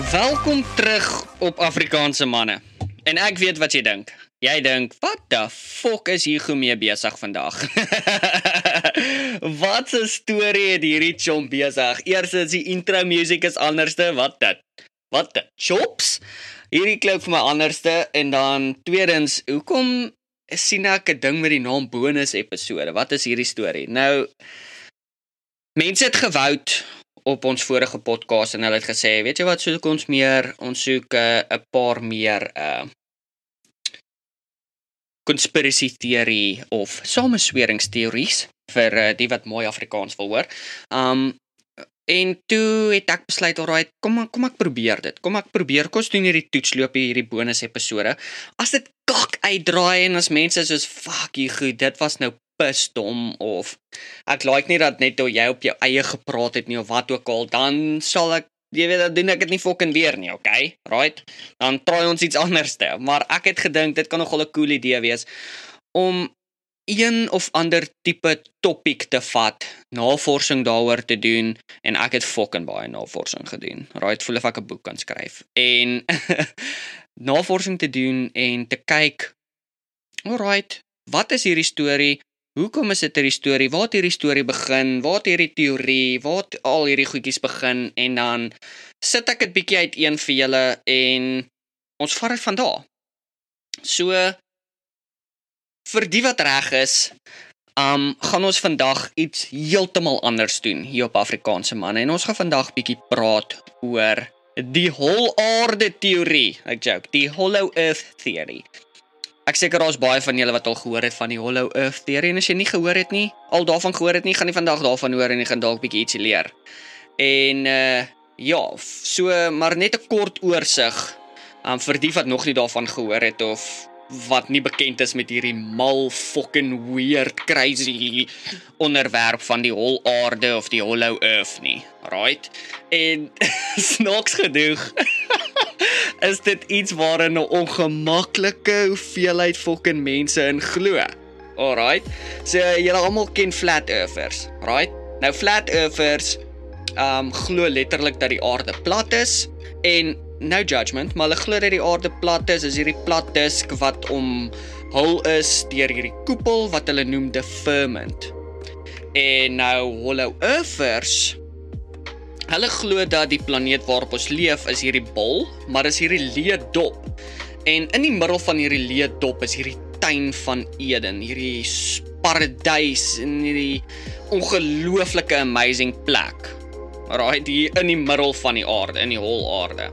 Welkom terug op Afrikaanse manne. En ek weet wat jy dink. Jy dink, wat the fuck is Hugo mee besig vandag? Wat 'n storie het hierdie chomp besig? Eers is die intro music is anderste, wat dit? Wat dit? Chops? Hierdie klink vir my anderste en dan tweedens, hoekom sien ek 'n ding met die naam bonus episode? Wat is hierdie storie? Nou, mense het gewout op ons vorige podcast en hulle het gesê, weet jy wat, soek ons meer, ons soek 'n paar meer conspiracy theorie of samesweringsteories vir die wat mooi Afrikaans wil hoor. En toe het ek besluit, alright, kom ek probeer dit. Kom ons doen hierdie toetsloopie, hierdie bonus episode. As dit kak uitdraai en as mense soos, fuck jy goed, dit was nou pisdom, of ek like nie dat net jy op jou eie gepraat het nie, of wat ook al, dan sal ek, jy weet, dan doen ek dit nie fucking weer nie, okay? Right? Dan try ons iets anderste. Maar ek het gedink, dit kan nogal 'n cool idee wees, om een of ander tipe topic te vat, navorsing daaroor te doen, en ek het fucking baie navorsing gedoen. Right? Voel of ek 'n boek kan skryf. En navorsing te doen, en te kyk, alright, wat is hierdie storie? Hoekom is dit hierdie storie? Waar het hierdie storie begin? Waar het hierdie teorie? Waar het al hierdie goedjies begin? En dan sit ek dit bietjie uiteen vir julle en ons vat dit van daar. So, vir die wat reg is, gaan ons vandag iets heeltemal anders doen hier op Afrikaanse manne. En ons gaan vandag bietjie praat oor die holaarde teorie. Ek joke, die hollow earth theory. Ek seker daar's baie van julle wat al gehoor het van die hollow earth theory, en as jy nie gehoor het nie, al daarvan gehoor het nie, gaan jy vandag daarvan hoor en jy gaan dalk bietjie ietsie leer. En ja, so maar net 'n kort oorsig vir die wat nog nie daarvan gehoor het of wat nie bekend is met hierdie mal fucking weird crazy onderwerp van die holaarde of die hollow earth nie. Right? En snaaks genoeg is dit iets waarin 'n ongemaklike hoeveelheid fucking mense in glo. Alright? So julle almal ken flat earthers, right? Nou flat earthers glo letterlik dat die aarde plat is, en no judgment, maar hulle glo dat die aarde plat is hierdie plat disk wat omhul is deur hierdie koepel wat hulle noem the firmament. En nou hollow earthers, hulle glo dat die planeet waarop ons leef is hierdie bol, maar is hierdie leedop. En in die middel van hierdie leedop is hierdie tuin van Eden, hierdie paradys en hierdie ongelooflike amazing plek. Right, hier in die middel van die aarde, in die holaarde.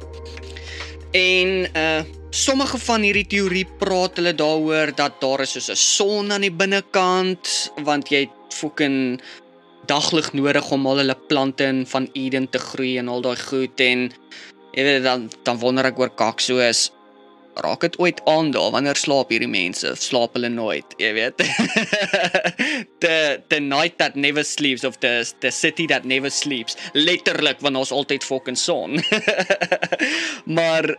En sommige van hierdie teorie praat hulle daaroor dat daar is soos 'n son aan die binnekant, want jy het fucking daglig nodig om al hulle plante in van Eden te groei en al daai goed, en jy weet, dan wonder ek oor kak, soos, raak dit ooit aan daar, wanneer slaap hierdie mense, of slaap hulle nooit, jy weet? the night that never sleeps, of the city that never sleeps, letterlik, want ons altyd fucking son. Maar,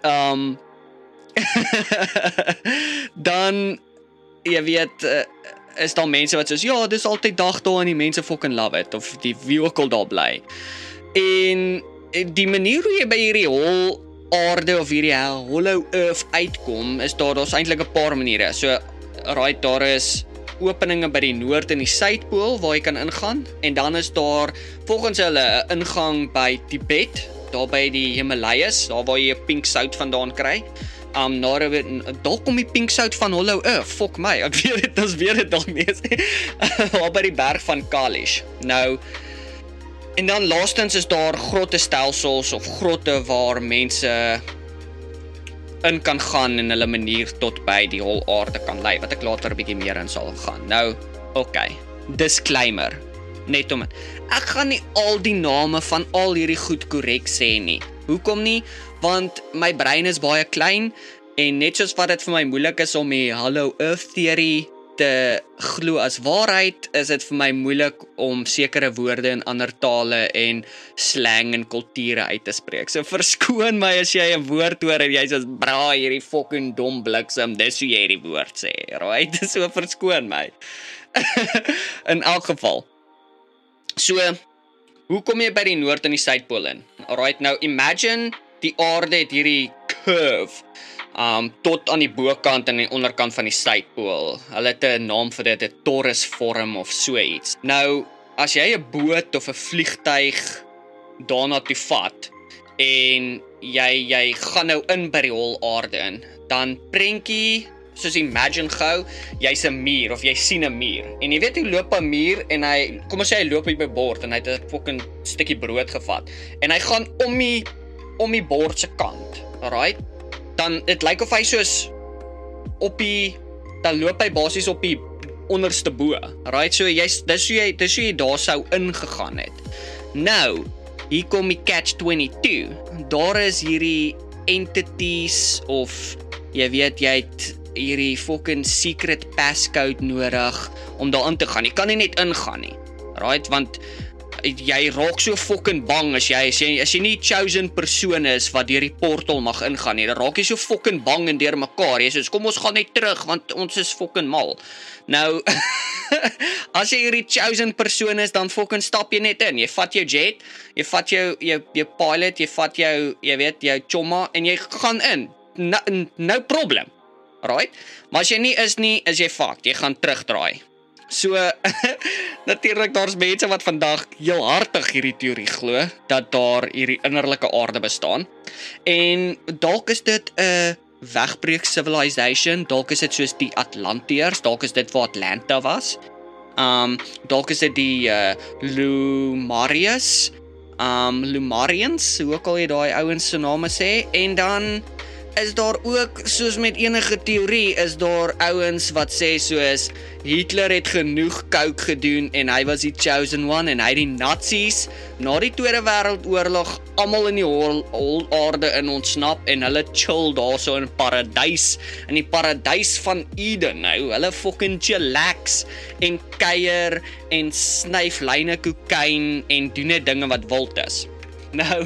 dan, jy weet, is daar mense wat soos, ja, dis altyd dag daar en die mense fucking love it, of die wie ook al daar bly. En die manier hoe jy by hierdie holaarde of hierdie hollow earth uitkom, is daar's eintlik 'n paar maniere. So, right, daar is openinge by die noord en die suidpool waar jy kan ingaan, en dan is daar volgens hulle 'n ingang by Tibet, daar by die Himalayas, daar waar jy 'n pink sout vandaan kry. Daar kom die pink sout van hollow earth, fuck my, ek weet dit dalk nie eens. Daar by die berg van Kailash. Nou, en dan laastens is daar grotte stelsels of grotte waar mense in kan gaan en hulle manier tot by die holaarde kan lei, wat ek later 'n bietjie meer in sal gaan. Nou, okay, disclaimer, net om, ek gaan nie al die name van al hierdie goed korrek sê nie. Hoekom nie? Want my brein is baie klein, en net soos wat dit vir my moeilik is om die hollow earth theory te glo as waarheid, is dit vir my moeilik om sekere woorde in ander tale en slang en kulture uit te spreek. So verskoon my as jy 'n woord hoor en jy sê, bra, hierdie fucking dom bliksem, dis hoe jy die woord sê, right? So verskoon my. In elk geval. So, hoe kom jy by die noord en die suidpool in? Alright, nou imagine die aarde het hierdie curve tot aan die bokant en die onderkant van die suidpool. Hulle het 'n naam vir dit, 'n torusvorm of so iets. Nou, as jy 'n boot of 'n vliegtyg daarna toe vat en jy gaan nou in by die hol aarde in, dan prentjie, soos imagine gou, jy's 'n muur of jy sien 'n muur. En jy weet hoe loop 'n muur en kom ons sê hy loop hier by bord en hy het 'n fucking stukkie brood gevat en hy gaan om die bord se kant. Alright? Dan dit lyk of hy soos dan loop hy basies op die onderste bo. Alright? So dis hoe jy daar sou ingegaan het. Nou, hier kom die catch-22. Daar is hierdie entities of jy weet jy het hierdie fucking secret passcode nodig om daar in te gaan. Jy kan nie net ingaan nie. Right? Want jy raak so fucking bang as jy nie chosen persoon is wat deur die portal mag ingaan nie. Dan raak jy so fucking bang en deur mekaar. Jy sê kom ons gaan net terug want ons is fucking mal. Nou as jy hierdie chosen persoon is, dan fucking stap jy net in. Jy vat jou jet, jy vat jou pilot, jy vat jou chomma en jy gaan in. No problem. Right? Maar as jy nie is nie, is jy fucked. Jy gaan terugdraai. So, natuurlik daar's mense wat vandag heel hartig hierdie teorie glo, dat daar hierdie innerlike aarde bestaan. En dalk is dit 'n wegbreek civilization, dalk is dit soos die Atlanteërs, dalk is dit waar Atlanta was. Dalk is dit die Lumarians, hoe ook al jy daai ouens se name sê, en dan is daar ook, soos met enige teorie, is daar ouens wat sê soos Hitler het genoeg coke gedoen en hy was die chosen one en hy die Nazis na die Tweede Wêreldoorlog almal in die hol aarde in ontsnap en hulle chill daarso in paradys, in die paradys van Eden. Nou, hulle fucking chillax en kuier en snyf lyne kokain en doen net dinge wat wild is. Nou,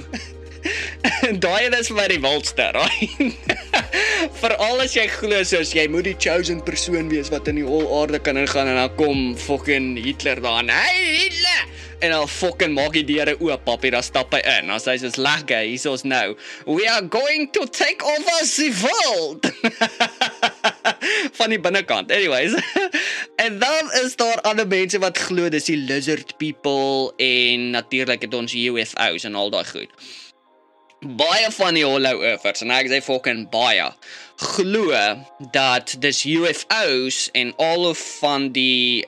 daai is vir my die wildste, right? Veral as jy glo soos jy moet die chosen persoon wees wat in die hol aarde kan ingaan en dan kom fucking Hitler daar. Hey Hitler! En dan fucking maak die deure oop, papie, dan stap hy in. Dan sê hy soos lekker, hier is ons nou. We are going to take over the world. Van die binnekant. Anyways. En dan is daar ander mense wat glo dis die lizard people en natuurlik het ons UFO's en al daai goed. Baie van die hollow earthers, en ek sê fucking baie, glo dat dis UFO's en al van die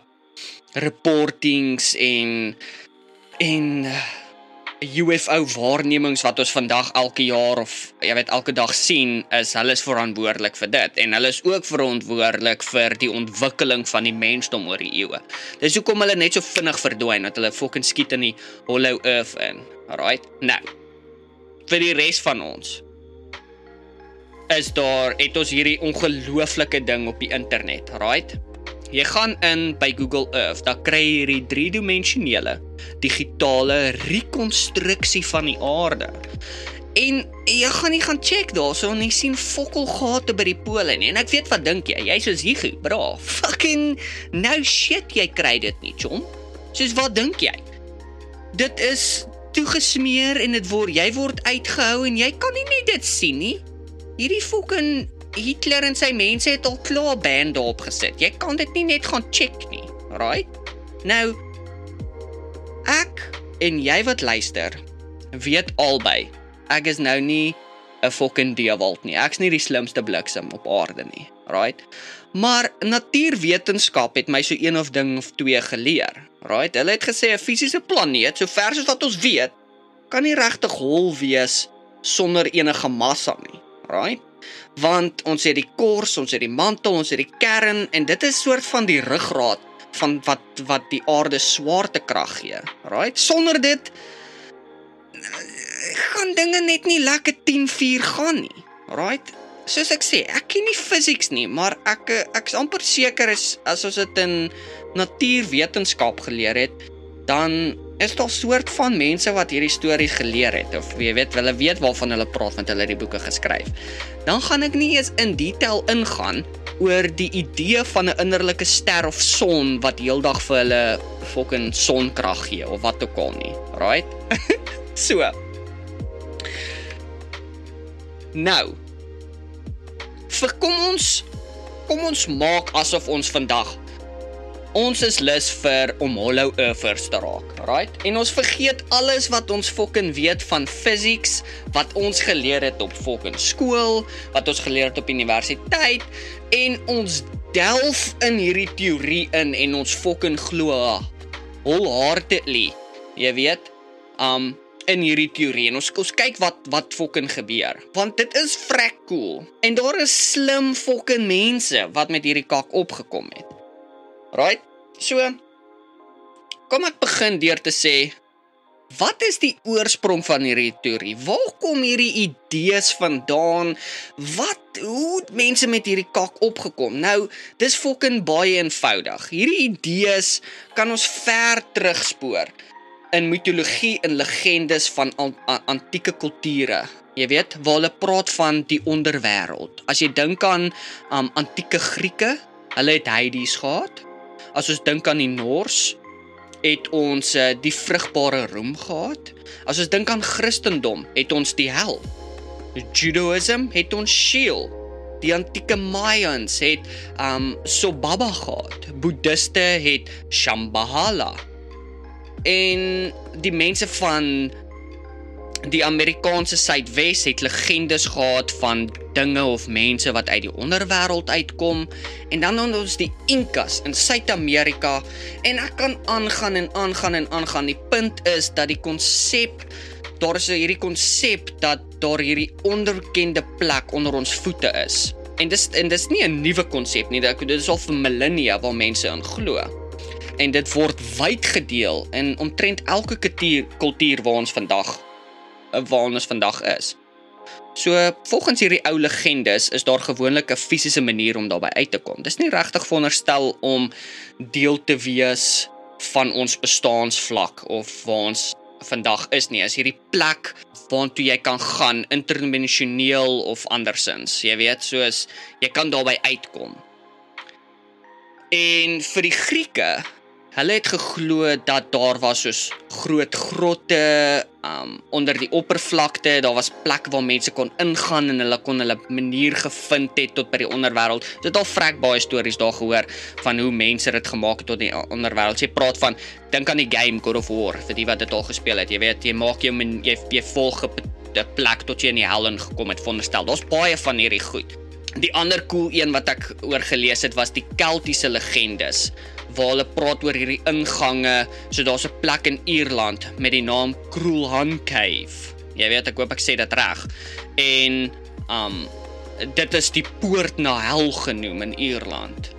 reportings en UFO waarnemings wat ons vandag elke jaar of elke dag sien, hulle is verantwoordelik vir dit en hulle is ook verantwoordelik vir die ontwikkeling van die mensdom oor die eeue. Dis hoekom hulle net so vinnig verdwyn dat hulle fucking skiet in die hollow earth in. Alright? Nou, vir die res van ons het ons hierdie ongelooflike ding op die internet, right? Jy gaan in by Google Earth, dan kry jy hierdie driedimensionele, digitale rekonstruksie van die aarde. En jy gaan nie gaan check daarso en jy sien fokkelgate by die pole nie. En ek weet wat dink jy? Jy soos Higu, bra, fucking no shit jy kry dit nie, chom. Soos wat dink jy? Dit is toegesmeer en jy word uitgehou en jy kan nie net dit sien nie. Hierdie fucking Hitler en sy mense het al klaar band daarop gesit. Jy kan dit nie net gaan check nie, right? Nou, ek en jy wat luister, weet albei, ek is nou nie 'n fucking deewald nie. Ek's nie die slimste bliksem op aarde nie, right? Maar natuurwetenskap het my so een of ding of twee geleer, right? Hulle het gesê 'n fisiese planeet, so ver as wat ons weet, kan nie regtig hol wees sonder enige massa nie, right? Want ons het die kors, ons het die mantel, ons het die kern en dit is soort van die ruggraat van wat die aarde swaartekrag gee, right? Sonder dit gaan dinge net nie lekker 10-4 gaan nie, right? Soos ek sê, ek ken nie physics nie, maar ek's amper seker as ons dit in natuurwetenskap geleer het, dan is daar soort van mense wat hierdie stories geleer het, of hulle weet waarvan hulle praat, want hulle het die boeke geskryf. Dan gaan ek nie eens in detail ingaan oor die idee van 'n innerlike ster of son wat heeldag vir hulle fucking sonkrag gee, of wat ook al nie, right? So, Nou, kom ons maak asof ons vandag ons is lus vir om hollow earthers te raak, right? En ons vergeet alles wat ons fucking weet van physics, wat ons geleer het op fucking skool, wat ons geleer het op universiteit, en ons delf in hierdie teorie in en ons fucking glo wholeheartedly, jy weet, in hierdie teorie, en ons kyk wat fucking gebeur, want dit is vrek cool, en daar is slim fucking mense wat met hierdie kak opgekom het. Right? So, kom ek begin deur te sê, wat is die oorsprong van hierdie teorie? Waar kom hierdie idees vandaan? Hoe het mense met hierdie kak opgekom? Nou, dis fucking baie eenvoudig. Hierdie idees kan ons ver terugspoor in mitologie en legendes van antieke kulture. Jy weet, waar hulle praat van die onderwêreld. As jy dink aan antieke Grieke, hulle het Hades gehad. As ons dink aan die Noors, het ons die vrugbare roem gehad. As ons dink aan Christendom, het ons die hel. Judaism het ons Sheol. Die antieke Mayans het Sobaba gehad. Boeddhiste het Shambhala. En die mense van die Amerikaanse Suidwes het legendes gehad van dinge of mense wat uit die onderwêreld uitkom, en dan ons die Incas in Suid-Amerika, en ek kan aangaan. Die punt is dat die konsep, daar is hierdie konsep dat daar hierdie onbekende plek onder ons voete is. En dis nie 'n nuwe konsep nie, dit is al vir millennia waar mense in glo. En dit word wyd gedeel in omtrent elke kultuur waar ons vandag is. So, volgens hierdie ou legendes is daar gewoonlik 'n fisiese manier om daarby uit te kom. Dis nie regtig veronderstel om deel te wees van ons bestaansvlak of waar ons vandag is nie. Is hierdie plek waartoe jy kan gaan, interdimensioneel of andersins. Jy weet, soos jy kan daarby uitkom. En vir die Grieke, hulle het geglo dat daar was soos groot grotte onder die oppervlakte, daar was plek waar mense kon ingaan en hulle kon hulle manier gevind het tot by die onderwêreld. Jy het al vrek baie stories daar gehoor van hoe mense dit gemaak het tot die onderwêreld. Jy praat van, dink aan die game God of War, vir die wat dit al gespeel het. Jy weet, jy maak jy volg 'n plek tot jy in die hel ingekom het, veronderstel. Daar's baie van hierdie goed. Die ander cool een wat ek oor gelees het, was die Keltiese legendes, waar hulle praat oor hierdie ingange. So daar's 'n plek in Ierland met die naam Cruachan Cave. Jy weet, ek hoop ek sê dit reg. En dit is die poort na hel genoem in Ierland.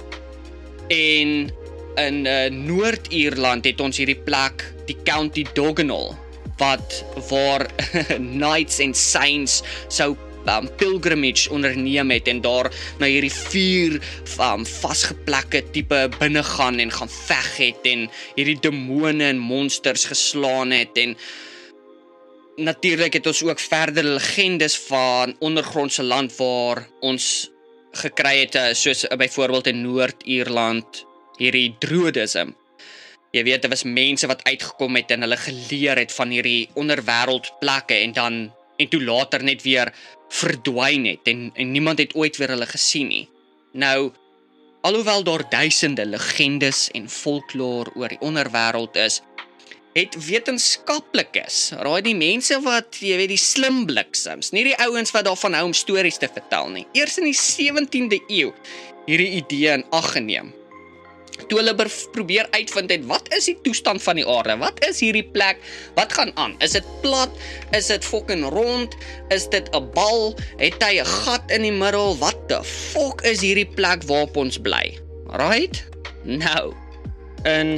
En in Noord-Ierland het ons hierdie plek, die County Donegal, waar knights en saints sou pilgrimage onderneem het en daar na hierdie 4 vasgeplekke tipe binne gaan en gaan veg het en hierdie demone en monsters geslaan het. En natuurlik het ons ook verder legendes van ondergrondse land waar ons gekry het, soos byvoorbeeld in Noord-Ierland, hierdie druidism. Jy weet, daar was mense wat uitgekom het en hulle geleer het van hierdie onderwêreld plekke en toe later net weer verdwyn het en niemand het ooit weer hulle gesien nie. Nou, alhoewel daar duisende legendes en folklore oor die onderwêreld is, het wetenskaplikes, die mense wat, jy weet, die slim bliksems, nie die ouens wat daarvan hou om stories te vertel nie, eers in die 17de eeu hierdie idee in ag geneem. Toe hulle probeer uitvind het, wat is die toestand van die aarde? Wat is hierdie plek? Wat gaan aan? Is dit plat? Is dit fucking rond? Is dit 'n bal? Het hy 'n gat in die middel? Wat the fuck is hierdie plek waarop ons bly? Right? Nou, in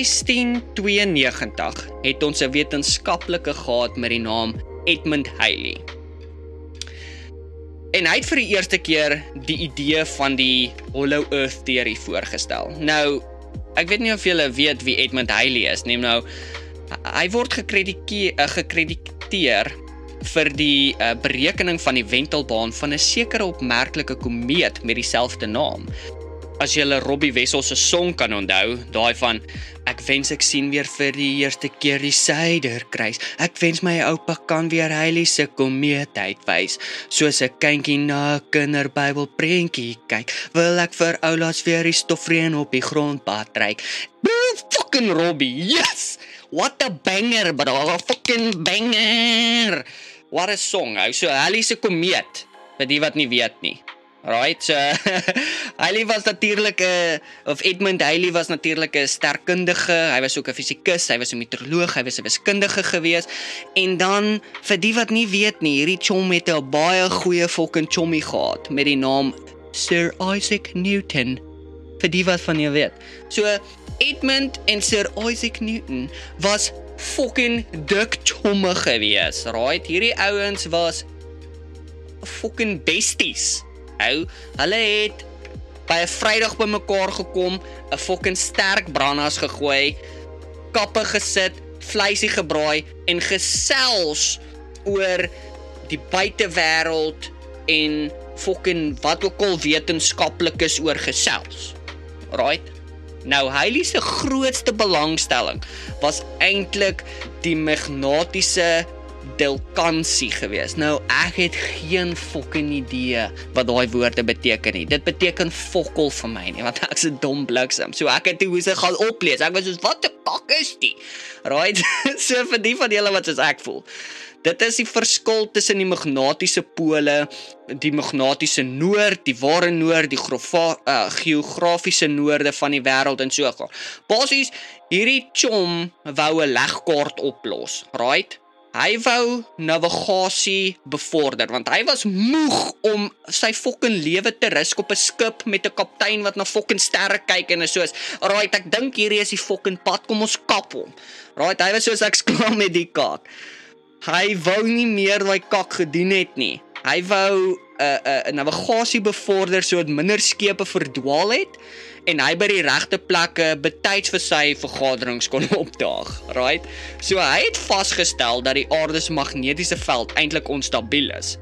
1692 het ons 'n wetenskaplike gehad met die naam Edmund Halley. En hy het vir die eerste keer die idee van die Hollow Earth teorie voorgestel. Nou, ek weet nie of julle weet wie Edmund Halley is nie, nou, hy word gekrediteer vir die berekening van die wentelbaan van 'n sekere opmerklike komeet met dieselfde naam. as jy Robbie Wessel se song kan onthou, daai van ek wens ek sien weer vir die eerste keer die suiderkruis. Ek wens my oupa kan weer Hailie se komeet uitwys. Soos 'n kindjie na 'n kinderbybel prentjie kyk, wil ek vir oulaas weer die stofreën op die grondpad ryk. Fucking Robbie, yes! What a banger, bro, fucking banger! What a song, ou. So Hailie se komeet, vir die wat nie weet nie. Right, so Hailie was natuurlik of Edmund Hailie was natuurlik 'n sterkundige, hy was ook 'n fisikus, hy was 'n meteoroloog, hy was 'n wiskundige gewees. En dan vir die wat nie weet nie, hierdie chom het 'n baie goeie fucking chommie gehad met die naam Sir Isaac Newton. Vir die wat van jou weet. So Edmund en Sir Isaac Newton was fucking dik chomme gewees, right? Hierdie ouens was fucking besties. Hulle het by 'n Vrydag bymekaar gekom, 'n fucking sterk brandas gegooi, kappe gesit, vleisie gebraai en gesels oor die buitewêreld en fucking wat ook al wetenskaplik is oor gesels. Right? Nou Hailie se grootste belangstelling was eintlik die magnetiese dilkansie gewees. Nou, ek het geen fucking idee wat daai woorde beteken nie. Dit beteken fokol vir my nie, want ek's 'n dom bliksem. So ek het toe moes ek gaan oplees. Ek was soos, wat 'n kak is die? Right? So vir die van julle wat soos ek voel. Dit is die verskil tussen die magnetiese pole, die magnetiese noord, die ware noord, die geografiese noorde van die wêreld en so gaan. Basies, hierdie chom wou 'n legkaart oplos, right? Hy wou navigasie bevorder, want hy was moeg om sy fucking lewe te risk op 'n skip met 'n kaptein wat na fucking sterre kyk en is soos, right, ek dink hierdie is die fucking pad, kom ons kap hom. Right, hy was soos, ek klaar met die kak. Hy wou nie meer daai kak gedoen het nie. Hy wou 'n navigasie bevorder sodat minder skepe verdwaal het en hy by die regte plekke betyds vir sy vergaderings kon opdaag, right? So hy het vasgestel dat die aarde se magnetiese veld eintlik onstabiel is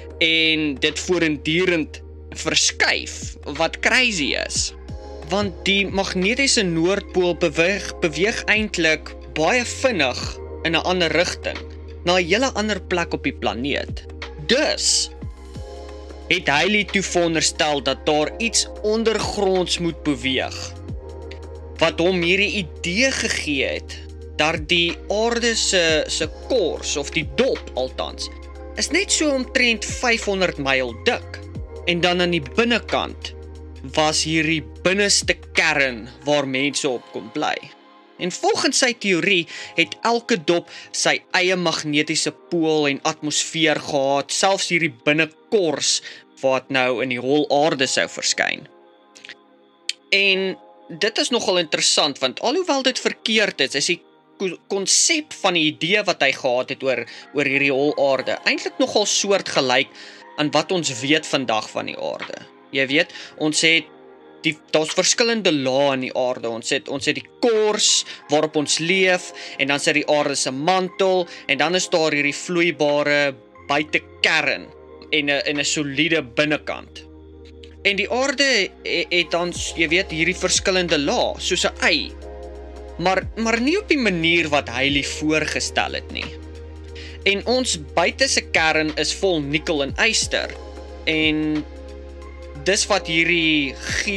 en dit voortdurend verskuif, wat crazy is. Want die magnetiese noordpool beweeg eintlik baie vinnig in 'n ander rigting, na 'n hele ander plek op die planeet. Dus het Hailie toe veronderstel dat daar iets ondergronds moet beweeg, wat hom hierdie idee gegee het, dat die aarde se kors, of die dop althans, is net so omtrent 500 myl dik, en dan aan die binnekant was hierdie binneste kern waar mense op kon bly. En volgens sy teorie het elke dop sy eie magnetiese pool en atmosfeer gehad, selfs hierdie binnekors wat nou in die holaarde sou verskyn. En dit is nogal interessant, want alhoewel dit verkeerd is die konsep van die idee wat hy gehad het oor hierdie holaarde eintlik nogal soortgelyk aan wat ons weet vandag van die aarde. Jy weet, ons het daar's verskillende lae in die aarde. Ons het die kors waarop ons leef, en dan is die aarde se mantel, en dan is daar hierdie vloeibare buitekern en 'n soliede binnekant. En die aarde het dan, jy weet, hierdie verskillende lae, soos 'n ei. Maar nie op die manier wat Hailie voorgestel het nie. En ons buitese kern is vol nikkel en yster. En dis wat hierdie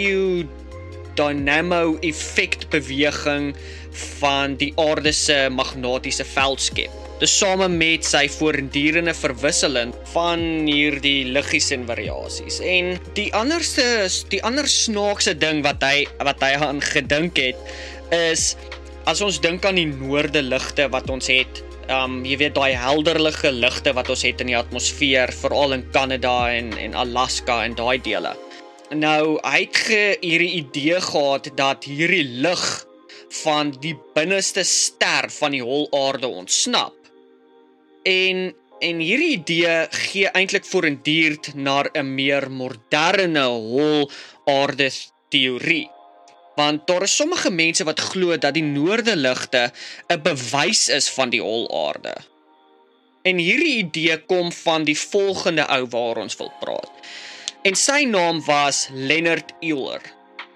geodynamo-effek beweging van die aarde se magnetiese veld skep. Dis same met sy voortdurende verwisseling van hierdie liggies en variasies. En die ander snaakse ding wat hy aan gedink het, is as ons dink aan die noordeligte wat ons het, jy weet, daai helderlige ligte wat ons het in die atmosfeer, veral in Kanada en Alaska en daai dele. Nou, hy het hierdie idee gehad dat hierdie lig van die binneste ster van die holaarde ontsnap. En hierdie idee gee eintlik voortdurend na 'n meer moderne holaarde teorie. Want daar is sommige mense wat glo dat die noordeligte 'n bewys is van die holaarde. En hierdie idee kom van die volgende ou waar ons wil praat. En sy naam was Leonard Euler.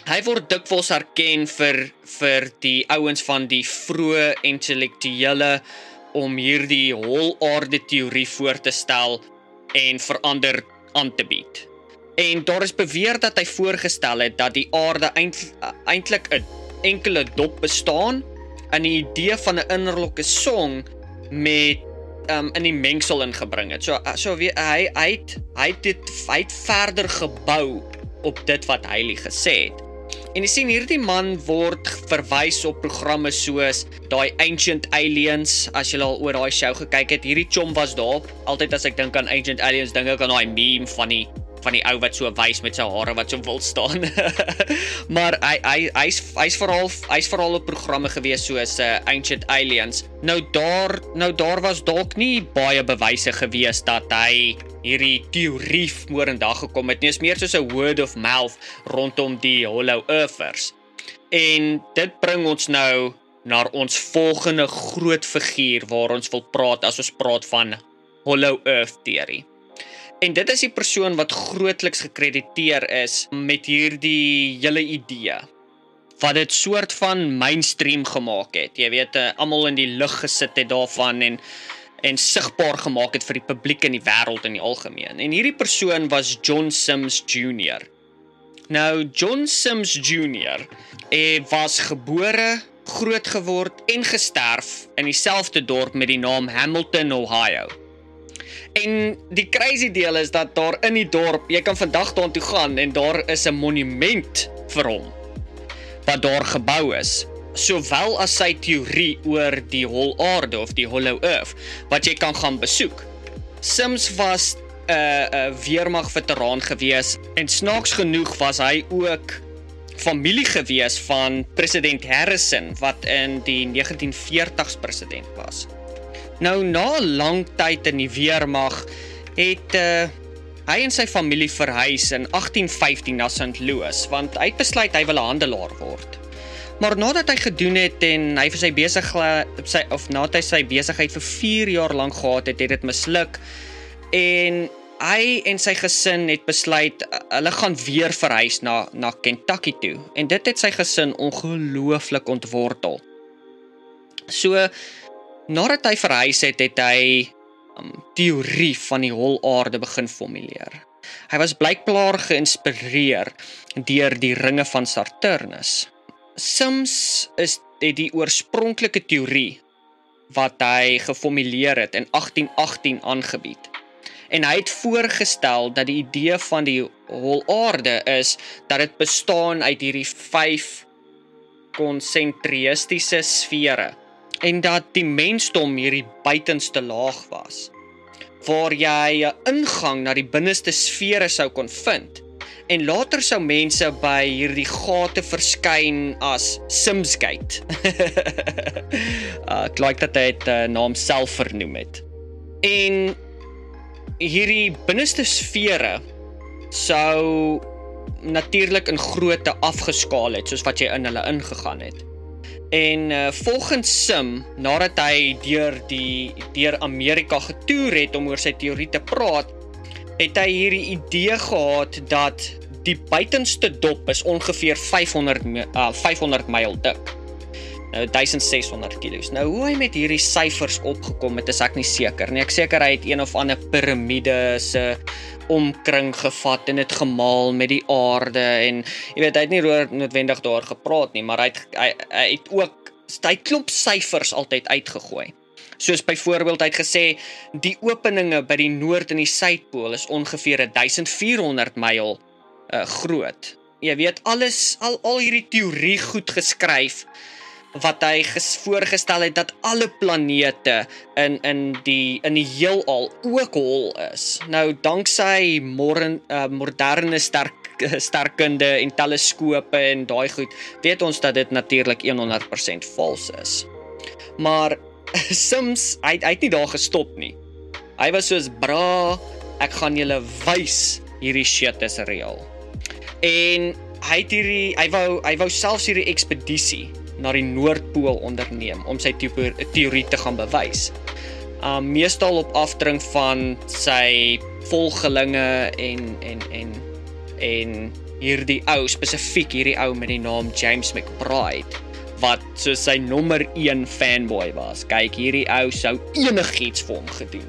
Hy word dikwels erken vir die ouens van die vroeë intellektuele om hierdie hol-aarde teorie voor te stel en verander aan te bied. En daar is beweer dat hy voorgestel het dat die aarde eintlik 'n enkele dop bestaan en die idee van 'n innerlike song met in die mengsel ingebring het. Hy het verder gebou op dit wat Hailey gesê het. En jy sien, hierdie man word verwys op programme soos daai Ancient Aliens, as jy al oor daai show gekyk het. Hierdie chom was daar. Altyd as ek dink aan Ancient Aliens, dink ek aan daai meme van die ou wat so wys met sy hare wat so wil staan. Maar hy's veral op programme gewees soos Ancient Aliens. Nou daar was dalk nie baie bewyse gewees dat hy hierdie teorie vorendag gekom het nie. Is meer soos 'n word of mouth rondom die Hollow Earthers. En dit bring ons nou na ons volgende groot figuur waar ons wil praat as ons praat van Hollow Earth teorie. En dit is die persoon wat grootliks gekrediteer is met hierdie hele idee, wat dit soort van mainstream gemaak het. Jy weet, almal in die lig gesit het daarvan en sigbaar gemaak het vir die publiek in die wêreld in die algemeen. En hierdie persoon was John Sims Jr. Nou, John Sims Jr. Was gebore, groot geword en gesterf in dieselfde dorp met die naam Hamilton, Ohio. En die crazy deel is dat daar in die dorp, jy kan vandag daartoe gaan en daar is 'n monument vir hom wat daar gebou is, sowel as sy teorie oor die hol-aarde of die Hollow Earth wat jy kan gaan besoek. Sims was 'n weermag-veteraan gewees en snaaks genoeg was hy ook familie gewees van president Harrison wat in die 1940s president was. Nou, na 'n lang tyd in die weermag het hy en sy familie verhuis in 1815 na St. Louis, want hy het besluit hy wil 'n handelaar word. Maar nadat hy gedoen het en hy vir nadat hy sy besigheid vir 4 jaar lank gehad het, het dit misluk en hy en sy gesin het besluit hulle gaan weer verhuis na Kentucky toe en dit het sy gesin ongelooflik ontwortel. So nadat hy verhuis het hy teorie van die hol-aarde begin formuleer. Hy was blykbaar geïnspireer deur die ringe van Saturnus. Sims het die oorspronklike teorie wat hy geformuleer het in 1818 aangebied. En hy het voorgestel dat die idee van die hol-aarde is dat dit bestaan uit hierdie 5 konsentristiese sfere en dat die mensdom hierdie buitenste laag was, waar jy 'n ingang na die binneste sfere sou kon vind. En later sou mense by hierdie gate verskyn as Simsgate. Ek like dat hy het naam self vernoem het. En hierdie binneste sfere sou natuurlik in grootte afgeskaal het, soos wat jy in hulle ingegaan het. En volgens Sim, nadat hy deur Amerika getoer het om oor sy teorie te praat, het hy hierdie idee gehad dat die buitenste dop is ongeveer 500 myl dik. Nou 1600 kilos. Nou hoe hy met hierdie syfers opgekom het, is ek nie seker nie. Ek seker hy het een of ander piramide se omkring gevat en dit gemaal met die aarde en jy weet, hy het nie noodwendig daar gepraat nie, maar hy het klomp syfers altyd uitgegooi. Soos byvoorbeeld hy het gesê, die openinge by die noord en die suidpool is ongeveer 1400 myl groot. Jy weet, al hierdie teorie goed geskryf, wat hy voorgestel het dat alle planete in die heelal ook hol is. Nou, danksy moderne sterkunde en teleskope en daai goed, weet ons dat dit natuurlik 100% vals is. Maar Sims, hy het nie daar gestop nie. Hy was soos, bra, ek gaan julle wys, hierdie shit is real. En hy wou selfs hierdie ekspedisie na die Noordpool onderneem om sy teorie te gaan bewys. Meestal op afdring van sy volgelinge en hierdie ou, spesifiek hierdie ou met die naam James McBride, wat soos sy nommer 1 fanboy was. Kyk, hierdie ou sou enigiets vir hom gedoen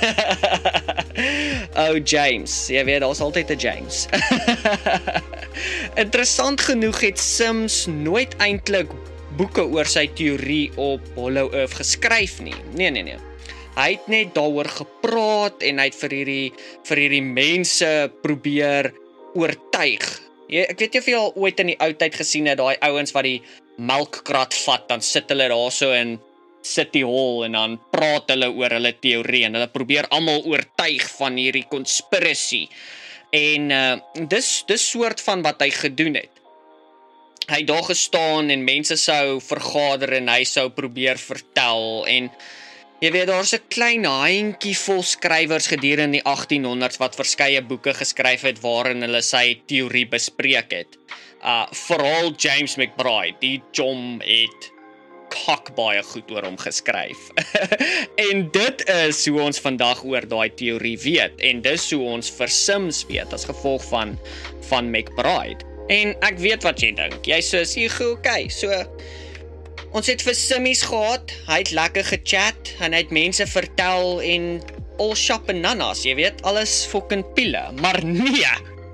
het. Oh, James, jy weet, daar's altyd 'n James. Interessant genoeg het Sims nooit eintlik boeke oor sy teorie op Hollow Earth geskryf nie. Nee. Hy het net daaroor gepraat en hy het vir hierdie mense probeer oortuig. Ek weet nie of jy al ooit in die ou tyd gesien het, daai ouens wat die melkkrat vat, dan sit hulle daarso in City Hall en dan praat hulle oor hulle teorie en hulle probeer almal oortuig van hierdie conspiracy. En dis soort van wat hy gedoen het. Hy het daar gestaan en mense sou vergader en hy sou probeer vertel en jy weet, daar's 'n klein handjie vol skrywers gedurende die 1800s wat verskeie boeke geskryf het waarin hulle sy teorie bespreek het. Veral James McBride, die Jom het baie goed oor hom geskryf. En dit is hoe ons vandag oor daai teorie weet en dis hoe ons vir Sims weet as gevolg van McBride. En ek weet wat jy dink. Jy soos, okay, so ons het vir Simmies gehad, hy het lekker gechat en hy het mense vertel en all shop en nanas, jy weet, alles fucking pille, maar nee.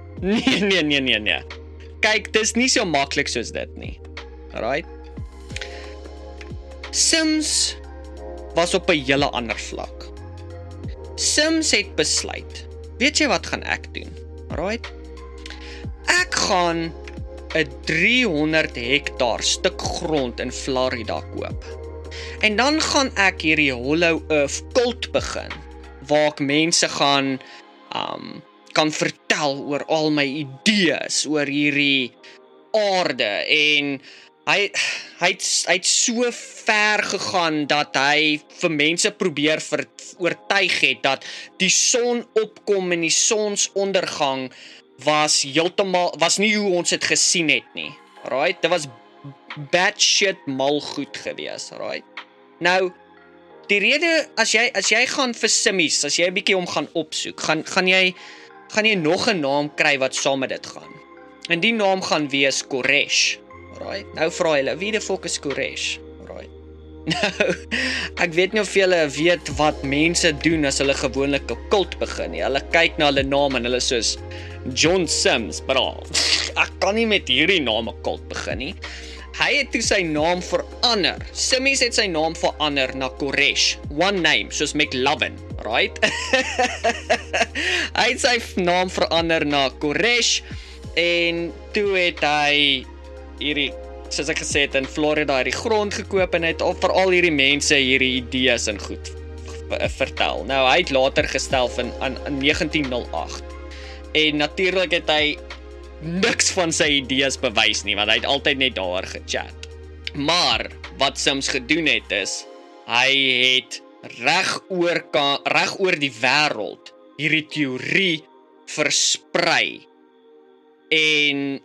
Kyk, dis nie so maklik soos dit nie. Alright? Sims was op 'n hele ander vlak. Sims het besluit, weet jy wat gaan ek doen? Alright? Ek gaan 'n 300 hektaar stuk grond in Florida koop. En dan gaan ek hierdie Hollow Earth kult begin, waar ek mense gaan kan vertel oor al my idees, oor hierdie aarde, en hy het so ver gegaan dat hy vir mense probeer oortuig het dat die son opkom en die sonsondergang was nie hoe ons het gesien het nie. Right? Dit was bad shit mal goed gewees, right? Nou, die rede as jy gaan vir Simmies, as jy 'n bietjie hom gaan opsoek, gaan jy nog 'n naam kry wat saam met dit gaan. En die naam gaan wees Koresh. Right? Nou vra hulle, wie die fuck is Koresh? Right? Nou, ek weet nie of julle weet wat mense doen as hulle gewoonlik 'n kult begin nie. Hulle kyk na hulle naam en hulle soos John Sims, bra. Ek kan nie met hierdie naam 'n kult begin nie. Hy het toe sy naam verander. Simmies het sy naam verander na Koresh. One name, soos McLovin, right? Hy het sy naam verander na Koresh en toe het hy hierdie, soos ek gesê het, in Florida hierdie grond gekoop en het vir al hierdie mense hierdie idees en goed vertel. Nou, hy het later gestel in 1908. En natuurlik het hy niks van sy idees bewys nie, want hy het altyd net daaroor gechat. Maar, wat Sims gedoen het is, hy het reg oor die wêreld hierdie teorie versprei. En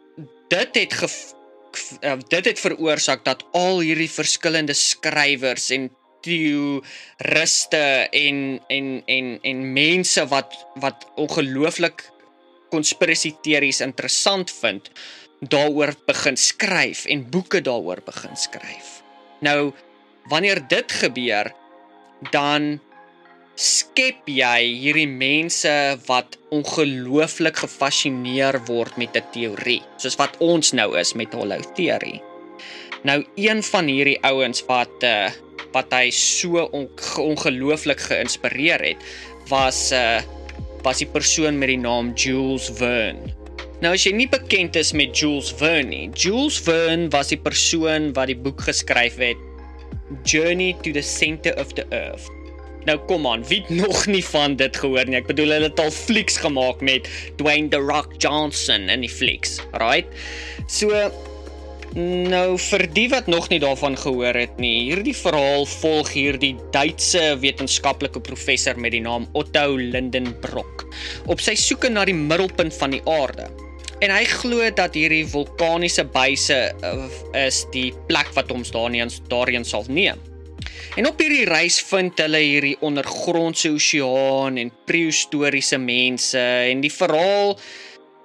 dit het veroorsaak dat al hierdie verskillende skrywers en teoriste en mense wat ongelooflik conspiracy theories interessant vind, daaroor begin skryf en boeke daaroor begin skryf. Nou, wanneer dit gebeur, dan skep jy hierdie mense wat ongelooflik gefascineer word met 'n teorie, soos wat ons nou is met Hollow Theory. Nou, een van hierdie ouens wat hy so ongelooflik geïnspireer het, was die persoon met die naam Jules Verne. Nou, as jy nie bekend is met Jules Verne nie, Jules Verne was die persoon wat die boek geskryf het, Journey to the Center of the Earth. Nou, kom aan, wie het nog nie van dit gehoor nie? Ek bedoel, hulle het al flieks gemaak met Dwayne The Rock Johnson in die flieks, right? So, nou, vir die wat nog nie daarvan gehoor het nie, hierdie verhaal volg hierdie Duitse wetenskaplike professor met die naam Otto Lindenbrock op sy soeke na die middelpunt van die aarde. En hy glo dat hierdie vulkaniese buise is die plek wat ons daarheen sal neem. En op hierdie reis vind hulle hierdie ondergrondse oseaan en prehistoriese mense en die verhaal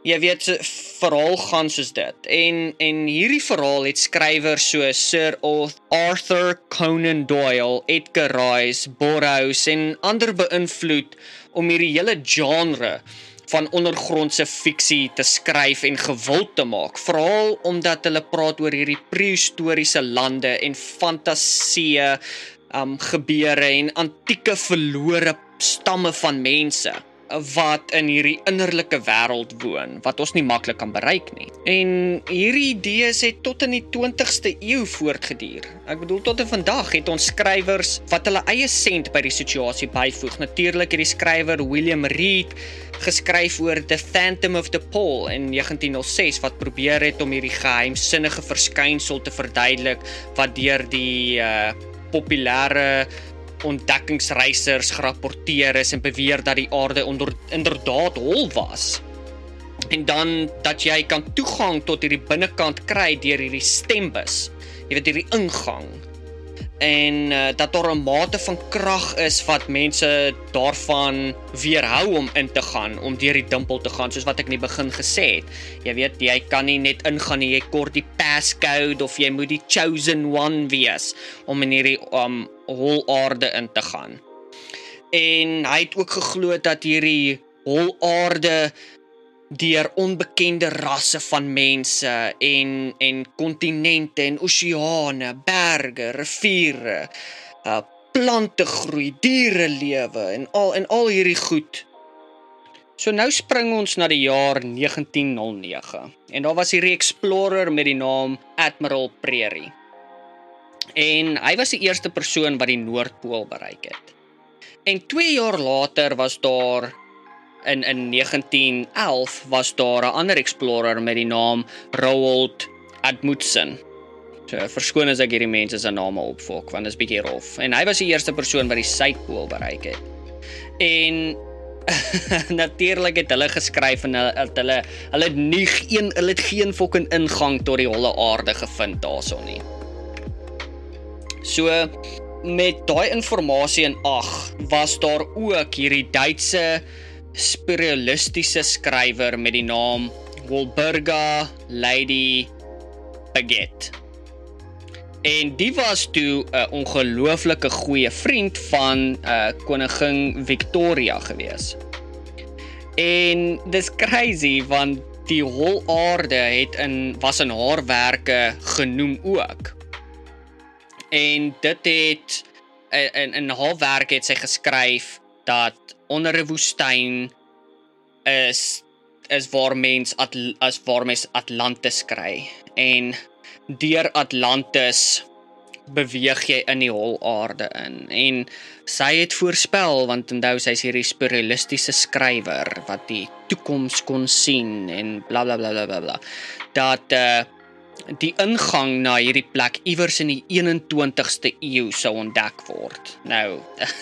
jy weet, se verhaal gaan soos dit. En hierdie verhaal het skrywers soos Sir Arthur Conan Doyle, Edgar Rice, Burroughs en ander beïnvloed om hierdie hele genre van ondergrondse fiksie te skryf en gewild te maak, veral omdat hulle praat oor hierdie prehistoriese lande en fantasie gebeure en antieke verlore stamme van mense wat in hierdie innerlike wêreld woon, wat ons nie maklik kan bereik nie. En hierdie idees het tot in die 20ste eeu voortgeduur. Ek bedoel, tot en vandag het ons skrywers wat hulle eie sent by die situasie byvoeg. Natuurlik het die skrywer William Reed geskryf oor The Phantom of the Pole in 1906, wat probeer het om hierdie geheimsinnige verskynsel te verduidelik, wat deur die populêre ontdekkingsreisers gerapporteer is en beweer dat die aarde inderdaad hol was. En dan dat jy kan toegang tot hierdie binnekant kry deur hierdie stembus. Jy weet, hierdie ingang. En dat daar 'n mate van krag is wat mense daarvan weerhou om in te gaan, om deur die dimpel te gaan, soos wat ek in die begin gesê het. Jy weet, jy kan nie net ingaan nie, jy kort die passcode of jy moet die chosen one wees om in hierdie holaarde in te gaan. En hy het ook geglo dat hierdie holaarde deur onbekende rasse van mense en kontinente en oseane, berge, riviere, plante groei, diere lewe en al hierdie goed. So nou spring ons na die jaar 1909 en daar was hierdie explorer met die naam Admiral Peary. En hy was die eerste persoon wat die Noordpool bereik het. En 2 jaar later was daar in 1911 was daar 'n ander explorer met die naam Roald Amundsen. So verskoon as ek hierdie mense se name opvolg, want dit is bietjie rof. En hy was die eerste persoon wat die Suidpool bereik het. En natuurlik het hulle geskryf en hulle het geen fucking ingang tot die holle aarde gevind daarson nie. So met daai inligting in ag, was daar ook hierdie Duitse spiritualistiese skrywer met die naam Walburga Lady Baget. En die was toe 'n ongelooflike goeie vriend van koningin Victoria gewees. En dis crazy want die holaarde was in haar werke genoem ook. En dit het in haar werk het sy geskryf dat onder 'n woestyn is waar mens Atlantis kry. En deur Atlantis beweeg jy in die holaarde in. En sy het voorspel, want onthou sy is hierdie spiritualistiese skrywer wat die toekoms kon sien en bla bla bla bla bla bla. Dat die ingang na hierdie plek iewers in die 21ste eeu sou ontdek word. Nou,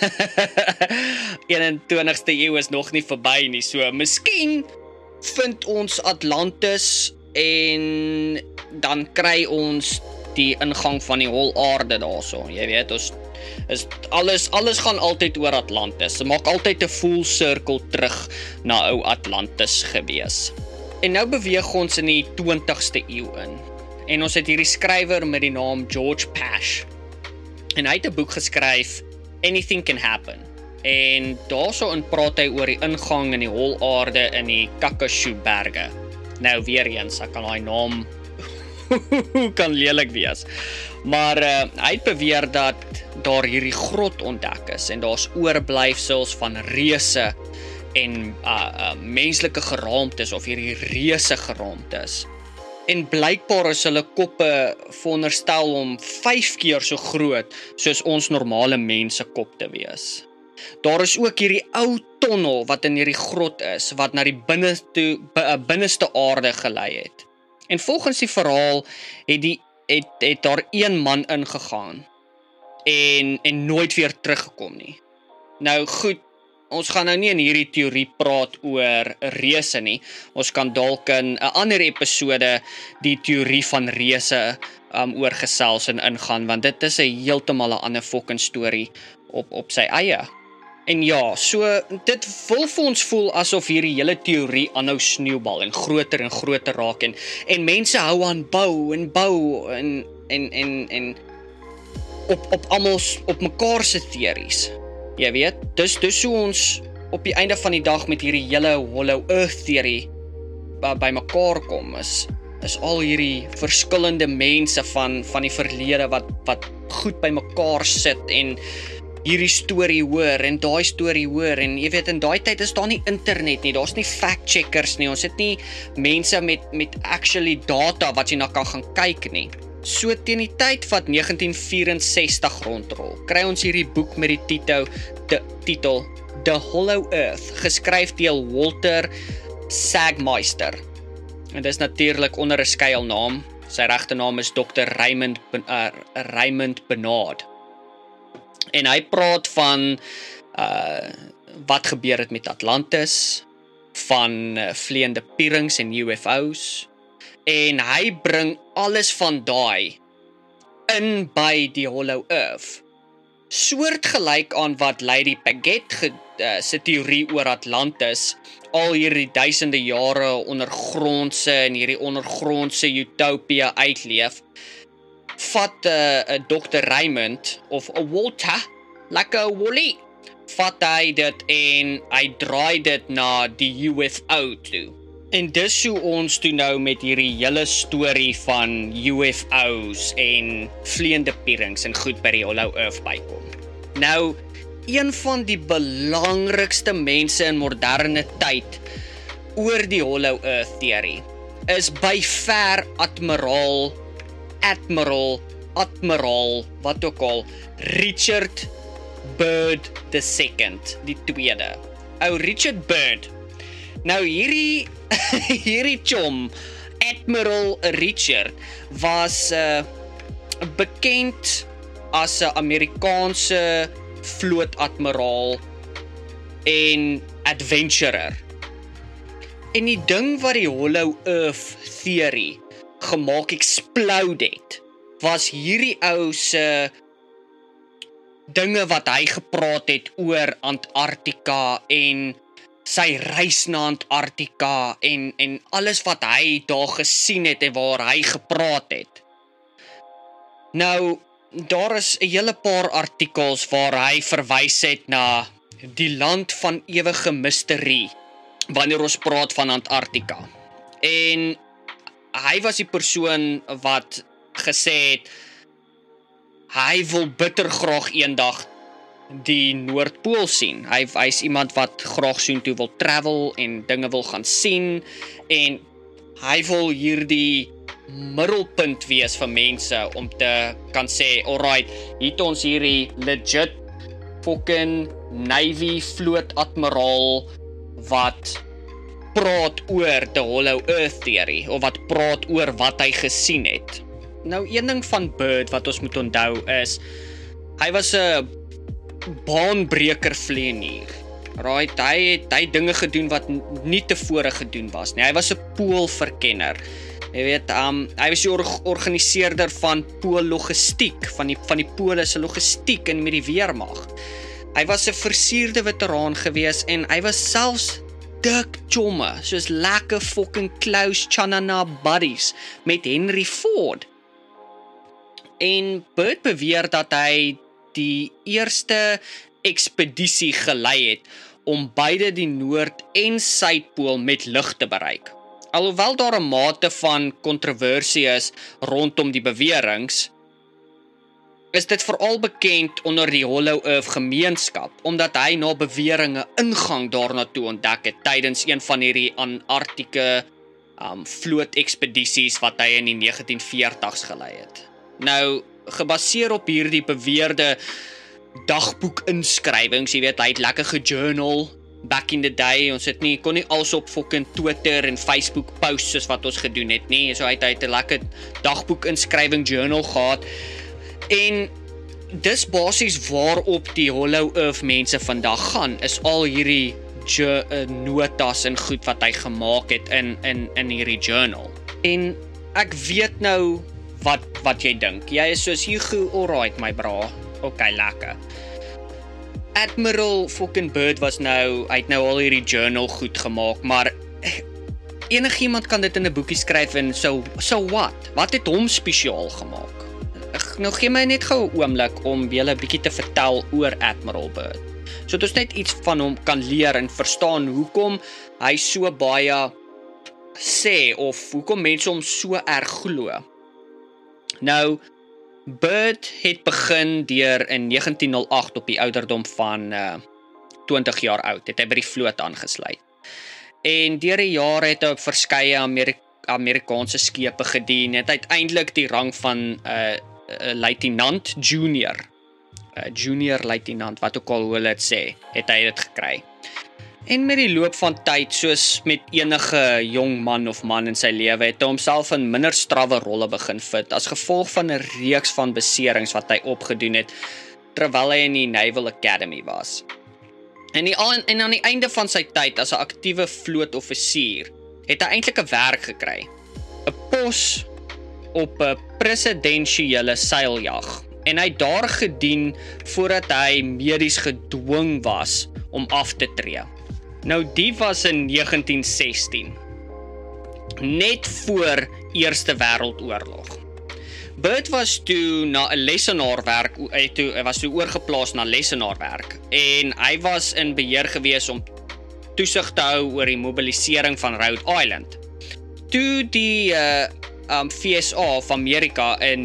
21ste eeu is nog nie verby nie, so miskien vind ons Atlantis en dan kry ons die ingang van die holaarde daarso. Jy weet, alles gaan altyd oor Atlantis. Dit maak altyd 'n full circle terug na ou Atlantis gewees. En nou beweeg ons in die 20ste eeu in. En ons het hierdie skrywer met die naam George Pash. En hy het 'n boek geskryf, Anything Can Happen. En daarso praat hy oor die ingang in die holaarde in die Kakashu-berge. Nou weer eens, ek kan daai naam kan lelik wees. Maar hy het beweer dat daar hierdie grot ontdek is en daar's oorblyfsels van reuse en menslike geraamtes of hierdie reuse geraamtes. En blykbaar is hulle koppe veronderstel om 5 keer so groot soos ons normale mense kop te wees. Daar is ook hierdie ou tonnel wat in hierdie grot is, wat na die binneste aarde gelei het. En volgens die verhaal het daar een man ingegaan en nooit weer teruggekom nie. Nou goed, ons gaan nou nie in hierdie teorie praat oor reuse nie. Ons kan dalk in 'n ander episode die teorie van reuse oorgesels en ingaan, want dit is 'n heeltemal 'n ander fucking storie op sy eie. En ja, so dit wil vir ons voel asof hierdie hele teorie aanhou sneeubal en groter raak en mense hou aan bou en op almal op mekaar se teories. Jy weet, dis hoe ons op die einde van die dag met hierdie hele hollow earth teorie by mekaar kom is al hierdie verskillende mense van die verlede wat goed by mekaar sit en hierdie storie hoor en daai storie hoor en jy weet in daai tyd is daar nie internet nie, daar's nie fact checkers nie, ons het nie mense met actually data wat jy na kan gaan kyk nie. So teen die tyd wat 1964 rondrol, kry ons hierdie boek met die titel The Hollow Earth, geskryf deur Walter Sagmeister. En dis natuurlik onder 'n skuilnaam. Sy regte naam is Dr. Raymond Bernard. En hy praat van wat gebeur het met Atlantis, van vleiende pierings en UFO's. En hy bring alles van daai in by die Hollow Earth. Soortgelyk aan wat Lady Paget se teorie oor Atlantis al hierdie duisende jare ondergrondse en hierdie ondergrondse utopia uitleef, vat Dr. Raymond of Walter, lekker Wally, vat hy dit en hy draai dit na die UFO toe. En dis hoe ons toe nou met hierdie hele storie van UFO's en vleiende pierings en goed by die Hollow Earth bykom. Nou, een van die belangrikste mense in moderne tyd oor die Hollow Earth teorie is by ver admiraal, wat ook al, Richard Byrd II, die tweede. Ou Richard Byrd. Nou hierdie chom, Admiral Richard, was bekend as 'n Amerikaanse vlootadmiraal en adventurer. En die ding wat die Hollow Earth theory gemaak explode het, was hierdie ou se dinge wat hy gepraat het oor Antarktika en sy reis na Antarktika en alles wat hy daar gesien het en waar hy gepraat het. Nou, daar is 'n hele paar artikels waar hy verwys het na die land van ewige misterie, wanneer ons praat van Antarktika. En hy was die persoon wat gesê het, hy wil bitter graag eendag die Noordpool sien. Hy's iemand wat graag soontoe wil travel en dinge wil gaan sien en hy wil hierdie middelpunt wees vir mense om te kan sê, alright, hier het ons hierdie legit fucking Navy vlootadmiraal wat praat oor the Hollow Earth theory of wat praat oor wat hy gesien het. Nou, een ding van Byrd wat ons moet onthou is, hy was 'n baanbreker vlieënier. Right, hy het dinge gedoen wat nie tevore gedoen was nie. Hy was 'n poolverkenner. Jy weet, hy was die organiseerder van poollogistiek, van die pole se logistiek en met die weermag. Hy was 'n versierde veteraan gewees en hy was selfs dik chomme, soos lekker fucking close chanana buddies met Henry Ford. En Byrd beweer dat hy die eerste ekspedisie gelei het om beide die Noord- en Suidpool met lug te bereik. Alhoewel daar 'n mate van kontroversie is rondom die beweringe, is dit veral bekend onder die Hollow Earth gemeenskap, omdat hy na beweringe ingang daarna toe ontdek het tydens een van hierdie Antarktiese vlootekspedisies wat hy in die 1940s gelei het. Nou, gebaseer op hierdie beweerde dagboekinskrywings, jy weet, hy het lekker gejournal back in the day, ons het kon nie als op fucking Twitter en Facebook post soos wat ons gedoen het nie, so hy het 'n lekker dagboekinskrywing journal gehad, en dis basies waarop die Hollow Earth mense vandag gaan, is al hierdie notas en goed wat hy gemaak het in hierdie journal. En ek weet nou wat jy dink. Jy is soos, Hugo, alright my bra, okay, lekker. Admiral fucking Byrd was nou, hy het nou al hierdie journal goed gemaak, maar enigiemand kan dit in 'n boekie skryf en so what? Wat het hom spesiaal gemaak? Nou gee my net gou 'n oomblik om julle 'n bietjie te vertel oor Admiral Byrd. So dat ons net iets van hom kan leer en verstaan hoekom hy so baie sê of hoekom mense hom so erg glo. Nou, Byrd het begin deur in 1908 op die ouderdom van 20 jaar oud, het hy by die vloot aangesluit. En deur die jare het hy op verskeie Amerikaanse skepe gedien, het uiteindelik die rang van luitenant junior luitenant, wat ook al hoe hulle dit sê, het hy dit gekry. En met die loop van tyd, soos met enige jong man of man in sy lewe, het hy homself in minder strawwe rolle begin vind, as gevolg van 'n reeks van beserings wat hy opgedoen het, terwyl hy in die Naval Academy was. En aan die einde van sy tyd as 'n aktiewe vlootoffisier, het hy eintlik 'n werk gekry. 'n Pos op 'n presidensiële seiljag. En hy het daar gedien voordat hy medies gedwing was om af te tree. Nou die was in 1916, net voor Eerste Wêreldoorlog. Byrd was toe na 'n lessenaarwerk, hy was toe oorgeplaas na lessenaarwerk en hy was in beheer gewees om toesig te hou oor die mobilisering van Rhode Island. Toe die FSA of Amerika in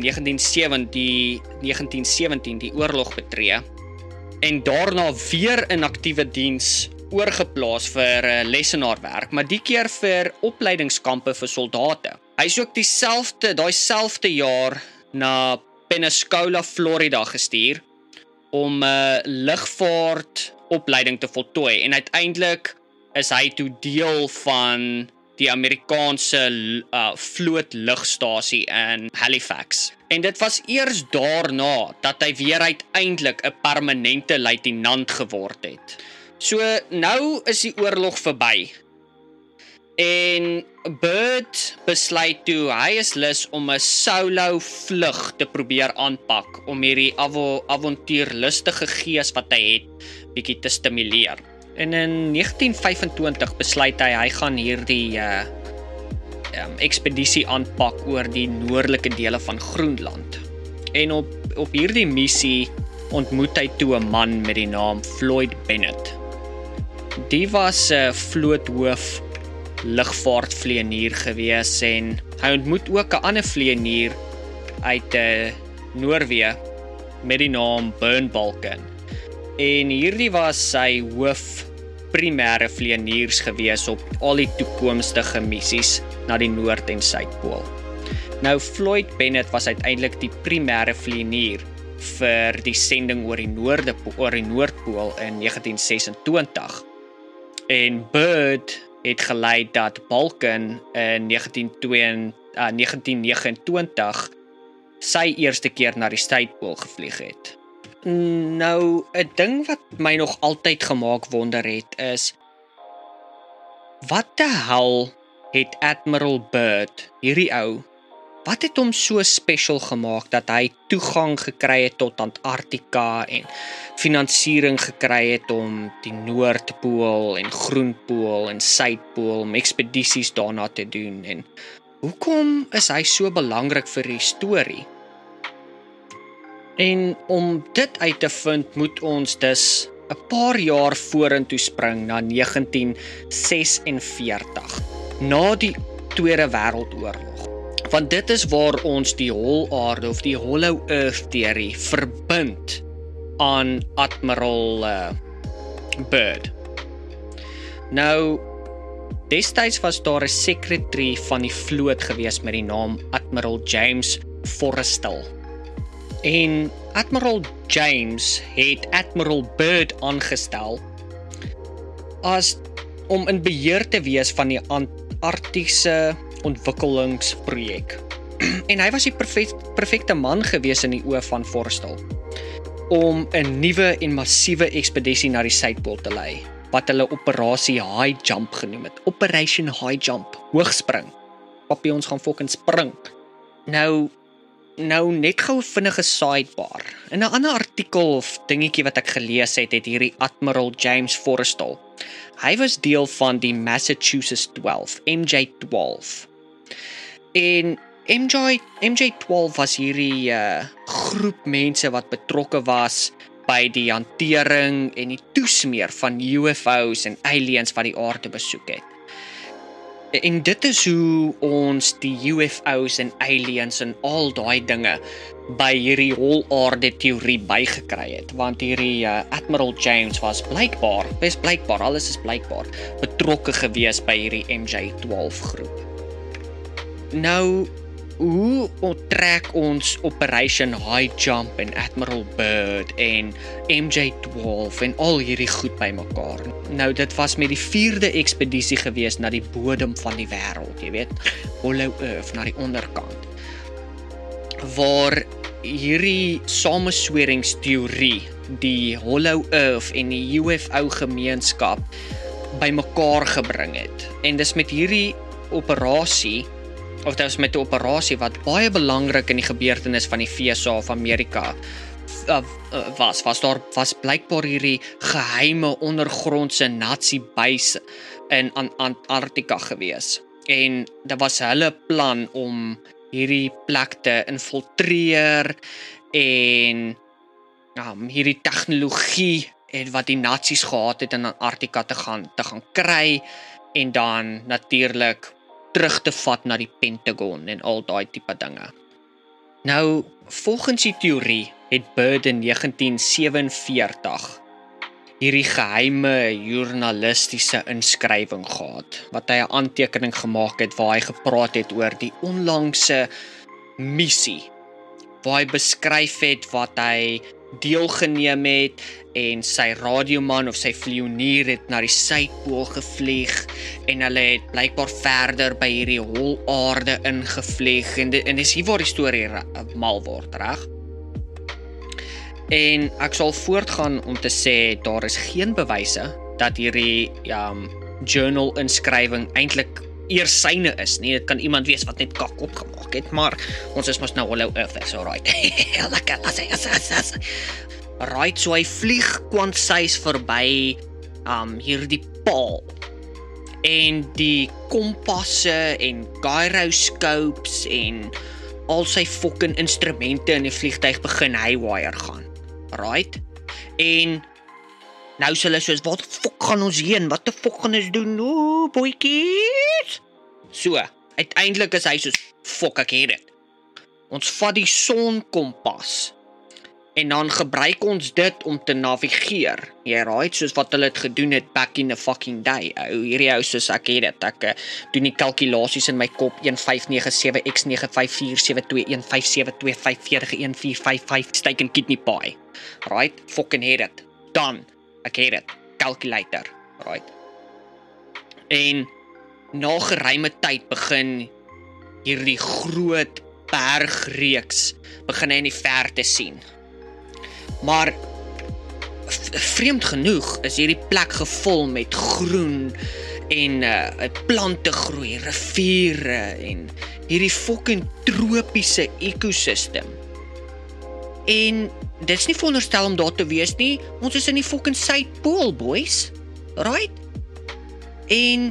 1917 die oorlog betree en daarna weer in aktiewe diens oorgeplaas vir lessenaarwerk, maar die keer vir opleidingskampe vir soldate. Hy is ook daai selfde jaar na Pensacola, Florida gestuur om lugvaartopleiding te voltooi en uiteindelik is hy toe deel van die Amerikaanse vlootlugstasie in Halifax. En dit was eers daarna dat hy weer uiteindelik 'n permanente luitenant geword het. So nou is die oorlog verby. En Byrd besluit toe hy is lus om 'n solo vlug te probeer aanpak om hierdie avontuurlustige gees wat hy het bietjie te stimuleer. En in 1925 besluit hy gaan hierdie ekspedisie aanpak oor die noordelike dele van Groenland. En op hierdie missie ontmoet hy toe 'n man met die naam Floyd Bennett. Die was 'n vloothoof lugvaartvlieënier gewees en hy ontmoet ook 'n ander vlieënier uit Noorwe met die naam Bjørn Balken. En hierdie was sy hoof primêre vlieëniers gewees op al die toekomstige missies na die Noord- en Suidpool. Nou Floyd Bennett was uiteindelik die primêre vlieënier vir die sending oor die Noordpool in 1926. En Byrd het gelei dat Balken in 1929 sy eerste keer na die Suidpool gevlieg het. Nou, 'n ding wat my nog altyd gemaak wonder het is, wat die hel het Admiral Byrd, hierdie ou, wat het hom so special gemaak dat hy toegang gekry het tot Antarktika en finansiering gekry het om die Noordpool en Groenpool en Suidpool om ekspedisies daarna te doen en hoekom is hy so belangrik vir die storie? En om dit uit te vind, moet ons dus 'n paar jaar vorentoe spring na 1946, na die Tweede Wêreldoorlog. Want dit is waar ons die holaarde of die Hollow Earth teorie verbind aan Admiral Byrd. Nou, destyds was daar 'n secretary van die vloot gewees met die naam Admiral James Forrestal. En Admiral James het Admiral Byrd aangestel om in beheer te wees van die Antarktiese ontwikkelingsprojek. En hy was die perfekte man gewees in die oë van Forrestal om 'n nuwe en massiewe ekspedisie na die Suidpool te lei, wat hulle Operasie High Jump genoem het. Operation High Jump, hoogspring. Papi, ons gaan fucking spring. Nou net gou 'n vinnige sidebar. in 'n ander artikel of dingetjie wat ek gelees het hierdie Admiral James Forrestal. Hy was deel van die Massachusetts 12, MJ-12. En MJ-12 was hierdie groep mense wat betrokke was by die hantering en die toesmeer van UFO's en aliens wat die aarde besoek het. En dit is hoe ons die UFO's en aliens en al daai dinge by hierdie hol-aarde teorie bygekry het, want hierdie Admiral James was blykbaar, alles is blykbaar, betrokke gewees by hierdie MJ-12 groep. Nou, hoe onttrek ons Operation High Jump en Admiral Byrd en MJ-12 en al hierdie goed bymekaar? Nou, dit was met die 4de ekspedisie gewees na die bodem van die wêreld, jy weet, Hollow Earth, na die onderkant, waar hierdie samesweringsteorie, die Hollow Earth en die UFO gemeenskap bymekaar gebring het. En dis met hierdie operasie, of dit was met 'n operasie wat baie belangrik in die gebeurtenis van die FSA of Amerika was blykbaar hierdie geheime ondergrondse Nazi-base in Antarktika gewees. En dit was hulle plan om hierdie plek te infiltreer en hierdie tegnologie en wat die Nazis gehad het in Antarktika te gaan kry en dan natuurlik terug te vat na die Pentagon en al daai tipe dinge. Nou, volgens die teorie het Byrd in 1947 hierdie geheime journalistiese inskrywing gehad, wat hy 'n aantekening gemaak het waar hy gepraat het oor die onlangse missie, waar hy beskryf het wat hy deelgeneem het en sy radioman of sy vlieënier het na die Suidpool gevlieg en hulle het blykbaar verder by hierdie hol-aarde ingevlieg en dis hier waar die storie mal word, reg? En ek sal voortgaan om te sê daar is geen bewyse dat hierdie journal inskrywing eintlik eers syne is nie. Dit kan iemand wees wat net kak opgemaak het, maar ons is mos nou Hollow Earth, so right. Lekker, right, so hy vlieg kwansies verby hierdie paal en die kompasse en gyroscopes en al sy fucking instrumente in die vliegtuig begin haywire gaan. Right? En nou is hulle soos, wat fuck gaan ons heen? Wat die fuck gaan ons doen? O, boetjies! So, uiteindelik is hy soos, fuck, ek het dit. Ons vat die sonkompas en dan gebruik ons dit om te navigeer. Jy right, soos wat hulle het gedoen het back in the fucking day. Hierdie ou soos ek het dit. Ek doen die kalkulasies in my kop 1597x954721572541455 steak en kidney pie. Right? Fucking het dit. Dan, ek het dit. Calculator. Right? En na geruime tyd begin hierdie groot bergreeks begin hy in die verte sien. Maar vreemd genoeg is hierdie plek gevul met groen en plante groei, riviere en hierdie fucking tropiese ekosistem. En dit is nie veronderstel om daar te wees nie. Ons is in die fucking Suidpool, boys. Right? En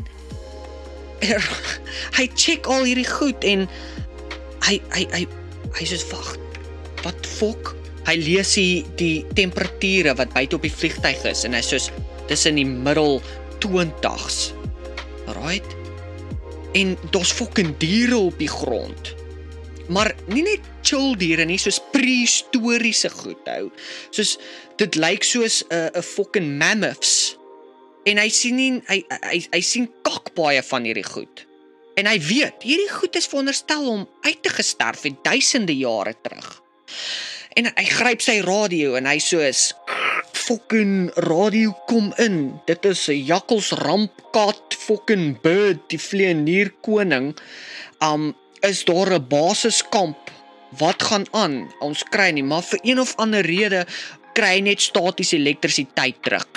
hy check al hierdie goed en hy sê, wag, wat fuck? Hy lees die temperature wat buite op die vliegtuig is en hy soos, dis in die middel 20s. Right? En daar's fucking diere op die grond. Maar nie net chill diere nie, soos prehistoriese goed hou. Soos, dit lyk soos 'n fucking mammoths. En hy sien hy sien kakpaaie van hierdie goed. En hy weet, hierdie goed is veronderstel om uit te gesterf het duisende jare terug. En hy gryp sy radio en hy soos, fucking radio kom in. Dit is 'n jakkals rampkat fucking Byrd, die vlieënier koning. Is daar 'n basiskamp? Wat gaan aan? Ons kry nie, maar vir een of ander rede kry hy net statiese elektrisiteit terug.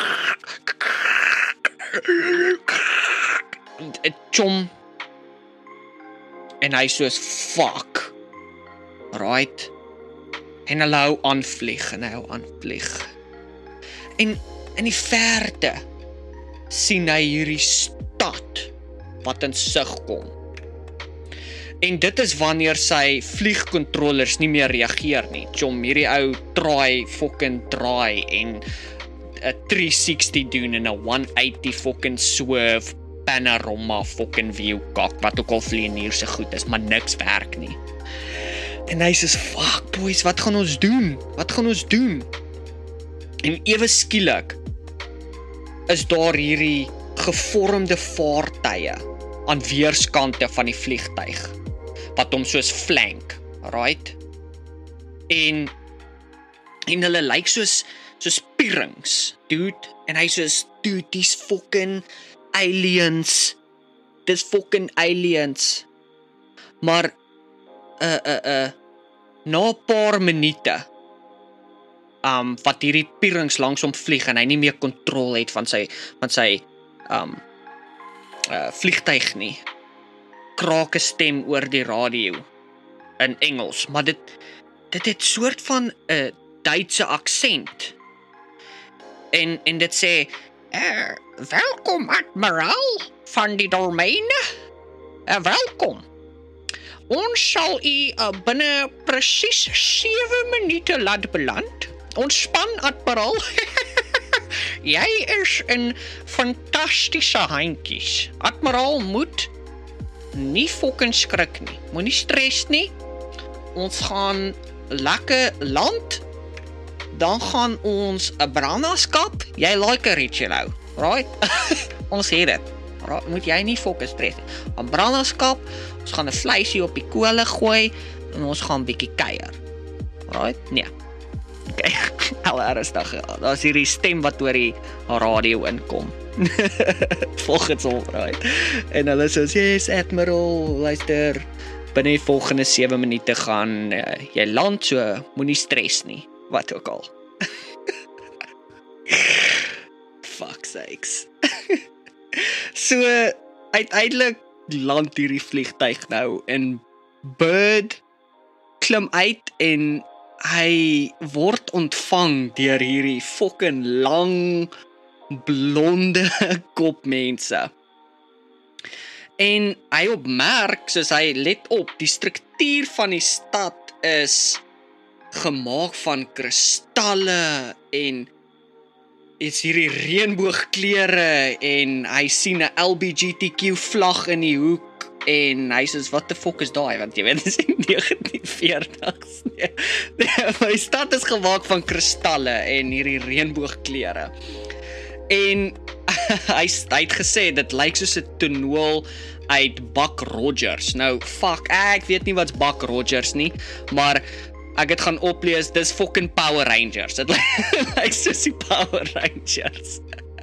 Chom. En hy soos, fuck. Right? En hulle hou aan vlieg, en hy hou aan vlieg. En in die verte sien hy hierdie stad wat in sig kom. En dit is wanneer sy vliegcontrollers nie meer reageer nie. Chom, hierdie ou draai en 'n 360 doen en 'n 180 fucking swerve panorama fucking view kak, wat ook al vlieënier se goed is, maar niks werk nie. En hy sê, fuck boys, wat gaan ons doen? Wat gaan ons doen? En ewe skielik is daar hierdie gevormde vaartuie aan weerskante van die vliegtuig, wat hom soos flank, right? En hulle lyk soos pierings, dude, en hy soos, dude, dis fucking aliens, dis fucking aliens, maar, na 'n paar minute, wat hierdie pierings langsom vlieg, en hy nie meer kontrol het van sy vliegtuig nie, kraak 'n stem oor die radio, in Engels, maar dit het soort van 'n Duitse aksent, en dit sê, welkom admiraal van die domeine, welkom. Ons sal u binne presies 7 minute laat beland. Ontspan admiraal. Jy is in fantastiese handjies. Admiraal moet nie fucking skrik nie. Moenie stres nie. Ons gaan lekker land. Dan gaan ons 'n brandas kap. Jy like 'n Richelieu, right? Ons het dit. Right? Moet jy nie fucking stres nie. 'n Brandas kap, ons gaan 'n vleisie op die kole gooi en ons gaan bietjie kuier. Right? Nee. Okay. Al ernstig. Daar's hierdie stem wat oor die radio inkom. Volgens hom, right? En hulle sê, yes, admiral, luister, binne die volgende 7 minute gaan jy land, so moenie stres nie. Wat ook al. Fuck sakes. So, uiteindelik land hierdie vliegtuig nou en Bird klim uit en hy word ontvang deur hierdie fucking lang blonde kopmense. En hy opmerk, soos hy let op, die struktuur van die stad is gemaak van kristalle en is hierdie reënboogkleure en hy sien 'n LGBTQ vlag in die hoek en hy sê, wat the fuck is daai? Want jy weet, dit is in 1940s. Nee, my stad is gemaak van kristalle en hierdie reënboogkleure. En hy het gesê, dit lyk soos 'n tonool uit Buck Rogers. Nou, fuck, ek weet nie wat's Buck Rogers nie, maar ek het gaan oplees, dis fucking Power Rangers. Dit lyk soos die Power Rangers.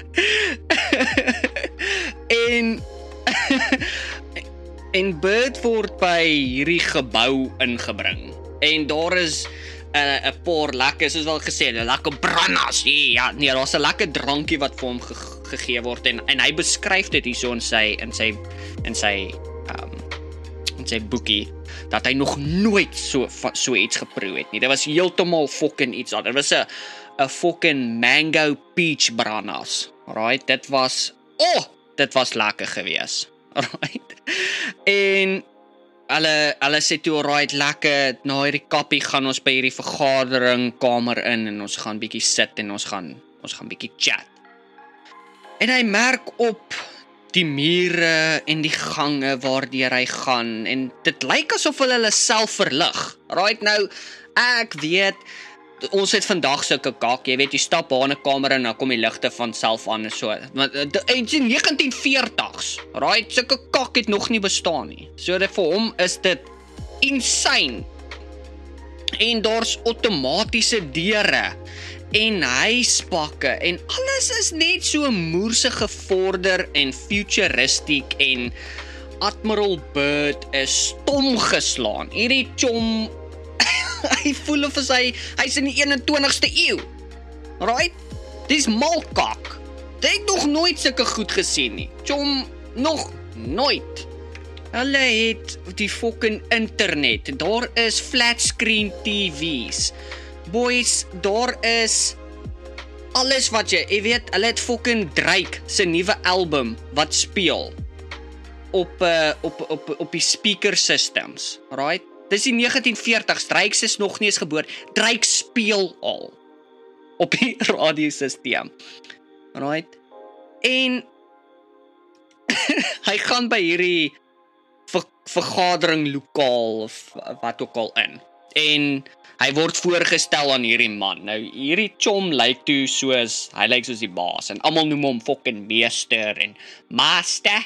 en Bird word by hierdie gebou ingebring. En daar is 'n paar lekker, soos wel gesê, 'n lekker brandas. Ja, nee, daar's 'n lekker drankie wat vir hom gegee word en hy beskryf dit hierso in sy boekie dat hy nog nooit so iets geproe het nie. Dit was heeltemal fucking iets anders. Dit was 'n fucking mango peach brandas. Right? Dit was lekker gewees. Right? En hulle sê toe, alright, lekker, na hierdie kappie gaan ons by hierdie vergadering kamer in en ons gaan bietjie sit en ons gaan bietjie chat. En hy merk op die mure en die gange waardeur hy gaan en dit lyk asof hulle self verlig. Right, nou, ek weet, ons het vandag sulke kak, jy weet, jy stap daar in 'n kamer en dan kom die ligte van self aan en so. Want in 1940s, right, sulke kak het nog nie bestaan nie. So vir hom is dit insane. En daar's outomatiese deure en huispakke en alles is net so moerse gevorder en futuristic en Admiral Bird is stom geslaan. Hierdie chom hy voel of hy's in die 21ste eeu. Right? Dis malkak. Jy het nog nooit sulke goed gesien nie. Chom, nog nooit. Hulle het die fucking internet. Daar is flat screen TV's. Boys, daar is alles wat jy weet, hulle het fucking Drake se nuwe album wat speel op die speaker systems, right? Dis die 1940s, Drake is nog nie eens gebore. Drake speel al op die radiosysteem, right? En hy gaan by hierdie vergadering lokaal of wat ook al in. En hy word voorgestel aan hierdie man. Nou hierdie chom lyk soos die baas en almal noem hom fucking meester en master.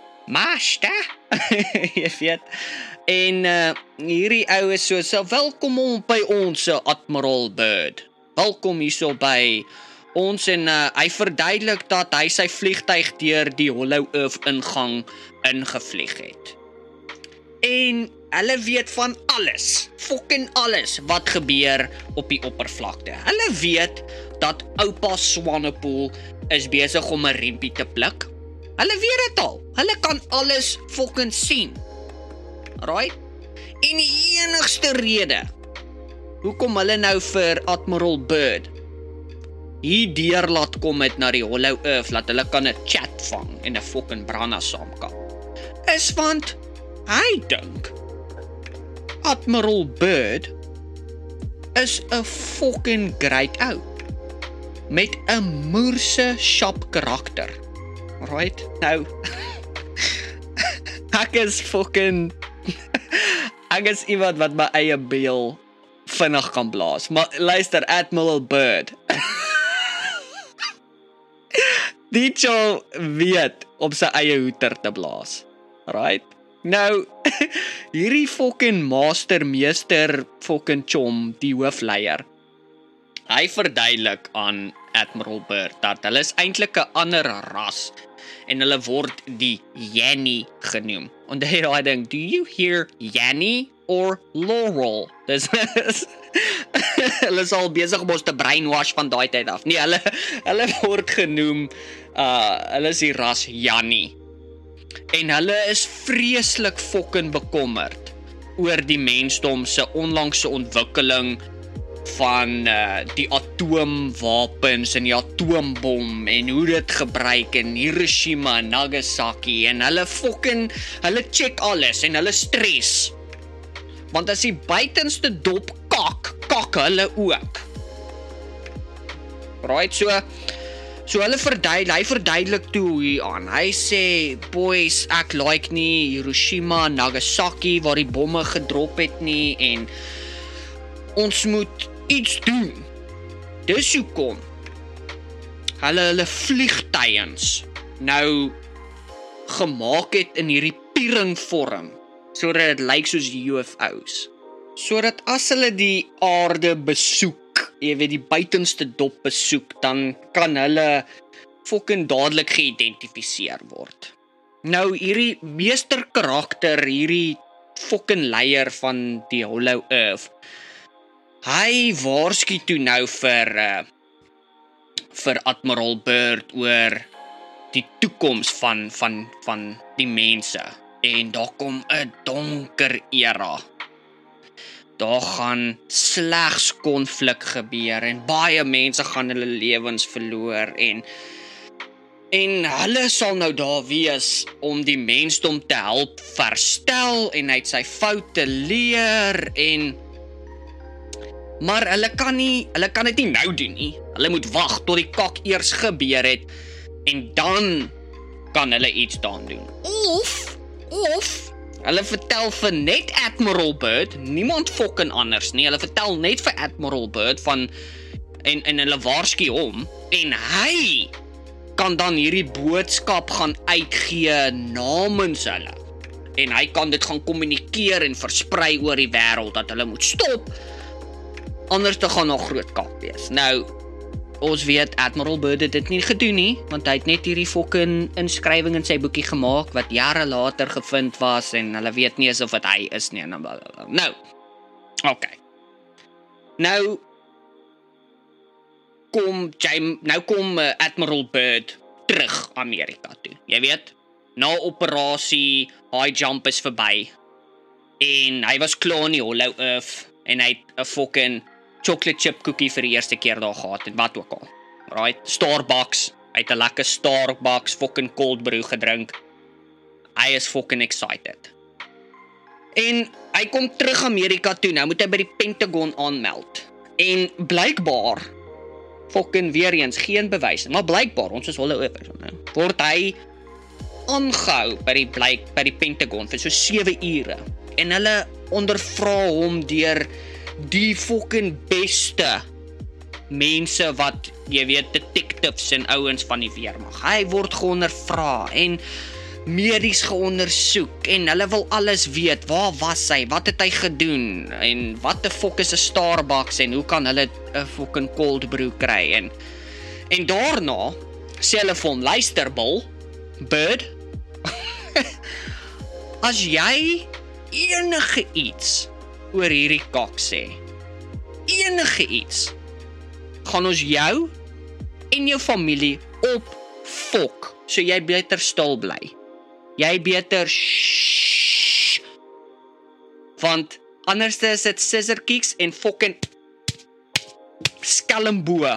Jy weet. En hierdie ou is so welkom by ons Admiral Byrd. Welkom hierso by ons en hy verduidelik dat hy sy vliegtuig deur die Hollow Earth ingang ingevlieg het. En hulle weet van alles, fucking alles wat gebeur op die oppervlakte. Hulle weet dat oupa Swanepoel is besig om 'n riempie te pluk. Hulle weet dit al. Hulle kan alles fucking sien. Right? En die enigste rede hoekom hulle nou vir Admiral Byrd hier deur laat kom het na die Hollow Earth, laat hulle kan 'n chat vang en 'n fucking branna saamkap, is want hy dink Admiral Byrd is 'n fucking great ou met 'n moerse sharp karakter. Right? Nou ek is iemand wat my eie beel vinnig kan blaas. Maar luister, Admiral Byrd. Die chou weet op sy eie hoeter te blaas. Right? Nou, hierdie fucking meester fucking chom, die hoofleier. Hy verduidelik aan Admiral Byrd dat hulle is eintlik 'n ander ras en hulle word die Yanni genoem. En daai ding, do you hear Yanni or Laurel? Dis hulle is al besig om ons te brainwash van daai tyd af. Nee, hulle word genoem hulle is die ras Yanni. En hulle is vreeslik fucking bekommerd oor die mensdom se onlangse ontwikkeling van die atoomwapens en die atoombom en hoe dit gebruik in Hiroshima en Nagasaki en hulle check alles en hulle stres. Want as die buitenste dop kak hulle ook. Right, so hy verduidelik toe hier aan. Hy sê, boys, ek like nie Hiroshima en Nagasaki waar die bomme gedrop het nie en ons moet iets doen. Dis hoekom hulle vliegtuigens nou gemaak het in hierdie pieringvorm, sodat dit lyk soos die UFO's. Sodat as hulle die aarde besoek, jy weet die buitenste dop besoek, dan kan hulle fucking dadelik geïdentifiseer word. Nou hierdie meester karakter, hierdie fucking leier van die Hollow Earth, hy waarsku toe nou vir Admiral Byrd oor die toekoms van die mense. En daar kom 'n donker era. Daar gaan slegs konflik gebeur en baie mense gaan hulle lewens verloor en hulle sal nou daar wees om die mensdom te help verstel en uit sy foute leer maar hulle kan dit nie nou doen nie. Hulle moet wag tot die kak eers gebeur het en dan kan hulle iets daan doen. Of hulle vertel vir net Admiral Byrd, niemand fucking anders nie. Hulle vertel net vir Admiral Byrd en hulle waarsku hom en hy kan dan hierdie boodskap gaan uitgee namens hulle. En hy kan dit gaan kommunikeer en versprei oor die wêreld dat hulle moet stop. Anders te gaan nog groot kak wees. Nou, ons weet Admiral Byrd het dit nie gedoen nie, want hy het net hierdie fucking inskrywing in sy boekie gemaak wat jare later gevind was en hulle weet nie eens of dit hy is nie. Nou, okay. Nou kom Admiral Byrd terug Amerika toe. Jy weet, na operasie high jump is verby. En hy was klaar in die Hollow Earth en hy het 'n fucking chocolate chip cookie vir die eerste keer daar gehad en wat ook al. Right? Starbucks, hy het 'n lekker Starbucks fucking cold brew gedrink. Hy is fucking excited. En hy kom terug Amerika toe, nou moet hy by die Pentagon aanmeld. En blykbaar, fucking weer eens, geen bewys, maar blykbaar, ons is Hollow Earth, word hy aangehou by die Pentagon vir so 7 ure. En hulle ondervra hom deur die fucking beste mense wat, jy weet, detectives en ouens van die weermag. Hy word geondervra en medies geondersoek en hulle wil alles weet. Waar was hy? Wat het hy gedoen? En wat die fuck is 'n Starbucks en hoe kan hulle 'n fucking cold brew kry? En daarna sê hulle vir hom, luister Bird, as jy enige iets oor hierdie kak sê, enige iets, gaan ons jou en jou familie opfok, so jy beter stil bly. Jy beter want anders is dit scissor kicks en fucking skelmboe,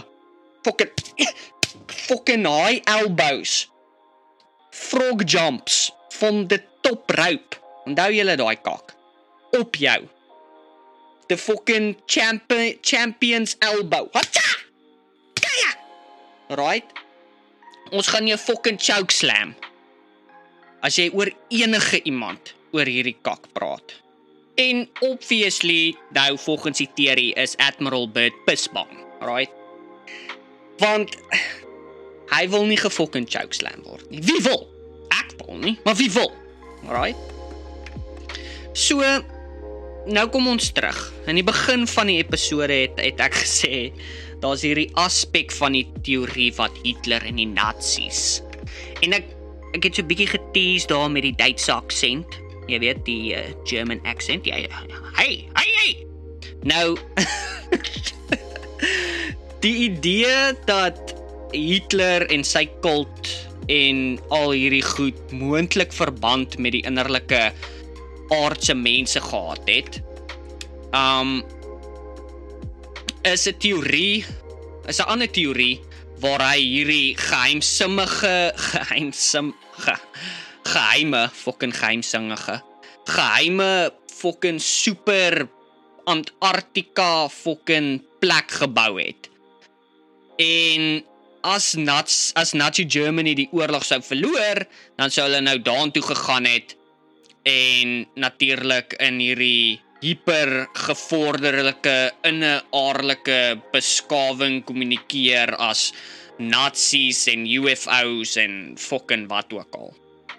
fucking high elbows, frog jumps van die top rope. Onthou julle daai kak op jou. The fucking champions elbow. Hacha! Right? Ons gaan jou fucking choke slam. As jy oor enige iemand oor hierdie kak praat. En obviously, nou volgens die theorie is Admiral Byrd pisbang, right? Want hy wil nie gefucking choke slam word nie. Wie wil? Ek wil nie, maar wie wil? Right? So, nou kom ons terug. In die begin van die episode het ek gesê, daar's hierdie aspek van die teorie wat Hitler en die Nazis. En ek het so 'n bietjie getease daar met die Duitse aksent. Jy weet, die German accent. Ja, hey. Nou, die idee dat Hitler en sy kult en al hierdie goed moontlik verband met die innerlike aardse mense gehad het, is 'n teorie, is 'n ander teorie waar hy hierdie geheime fucking super Antarktika fucking plek gebou het. En as Nazi Germany die oorlog sou verloor, dan sou hulle nou daartoe gegaan het en natuurlik in hierdie hypergevorderlike, inneaardelike beskawing kommunikeer as Nazis en UFO's en fucking wat ook al.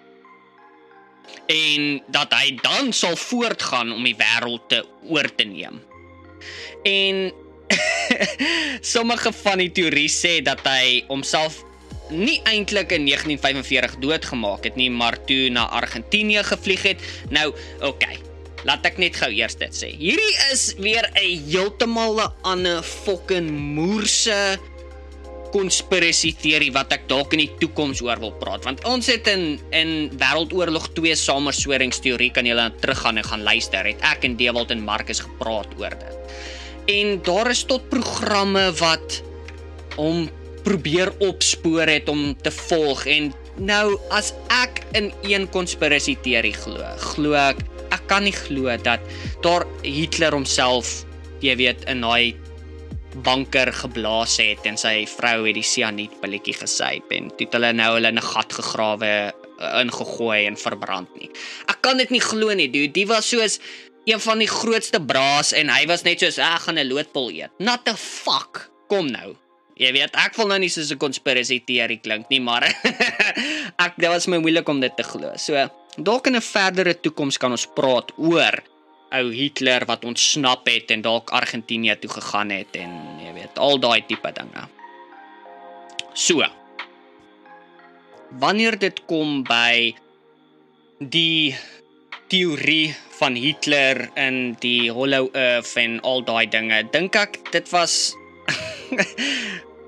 En dat hy dan sal voortgaan om die wêreld te oor te neem. En sommige van die teorie sê dat hy homself nie eintlik in 1945 doodgemaak het nie, maar toe na Argentinië gevlieg het. Nou, okay, laat ek net gou eers dit sê. Hierdie is weer 'n heeltemal 'n ander fucking moerse konspirasie teorie wat ek dalk in die toekoms oor wil praat, want ons het in Wêreldoorlog 2 samersweringsteorie, kan julle teruggaan en gaan luister, het ek en Dewald en Marcus gepraat oor dit. En daar is tot programme wat hom probeer opspoor het om te volg, en nou as ek in een konspirasie teorie glo ek kan nie glo dat daar Hitler homself, jy weet, in daai banker geblaas het en sy vrou het die sianietpilletjie gesuip en toe het hulle nou in 'n gat gegrawe, ingegooi en verbrand nie. Ek kan dit nie glo nie, dude. Die was soos een van die grootste braas en hy was net soos, ek gaan 'n loodpil eet. Not the fuck. Kom nou. Jy weet, ek wil nou nie soos 'n conspiracy theory klink nie, maar dit was my moeilik om dit te glo. So, dalk in 'n verdere toekoms kan ons praat oor ou Hitler wat ontsnap het en dalk Argentinië toe gegaan het en jy weet, al daai tipe dinge. So, wanneer dit kom by die teorie van Hitler en die Hollow Earth en al daai dinge, dink ek dit was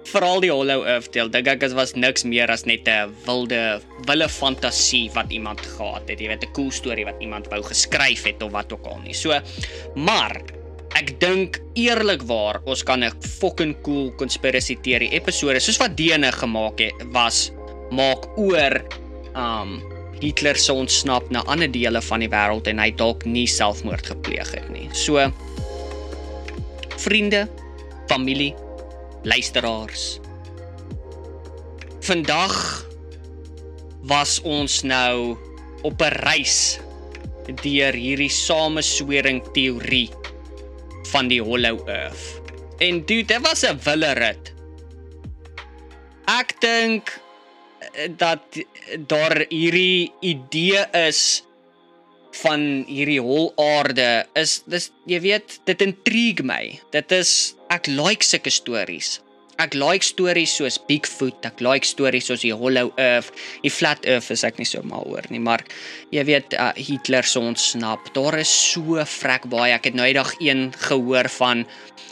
veral die Hollow Earth deel, dink ek was niks meer as net 'n wille fantasie wat iemand gehad het, jy weet, 'n cool storie wat iemand wou geskryf het of wat ook al nie. So, maar ek dink eerlikwaar ons kan 'n fucking cool conspiracy theory episode soos wat DN gemaak het maak oor Hitler se ontsnap na ander dele van die wêreld en hy dalk nie selfmoord gepleeg het nie. So vriende, familie, luisteraars. Vandag was ons nou op 'n reis deur hierdie sameswering teorie van die Hollow Earth. En dude, dit was 'n willerit. Ek dink dat daar hierdie idee is van hierdie hol aarde dis jy weet, dit intrigue my. Ek like sulke stories. Ek like stories soos Bigfoot, ek like stories soos die Hollow Earth, die Flat Earth is ek nie so mal oor nie, maar jy weet, Hitler se ontsnap, daar is so vrek baie. Ek het nou eendag een gehoor van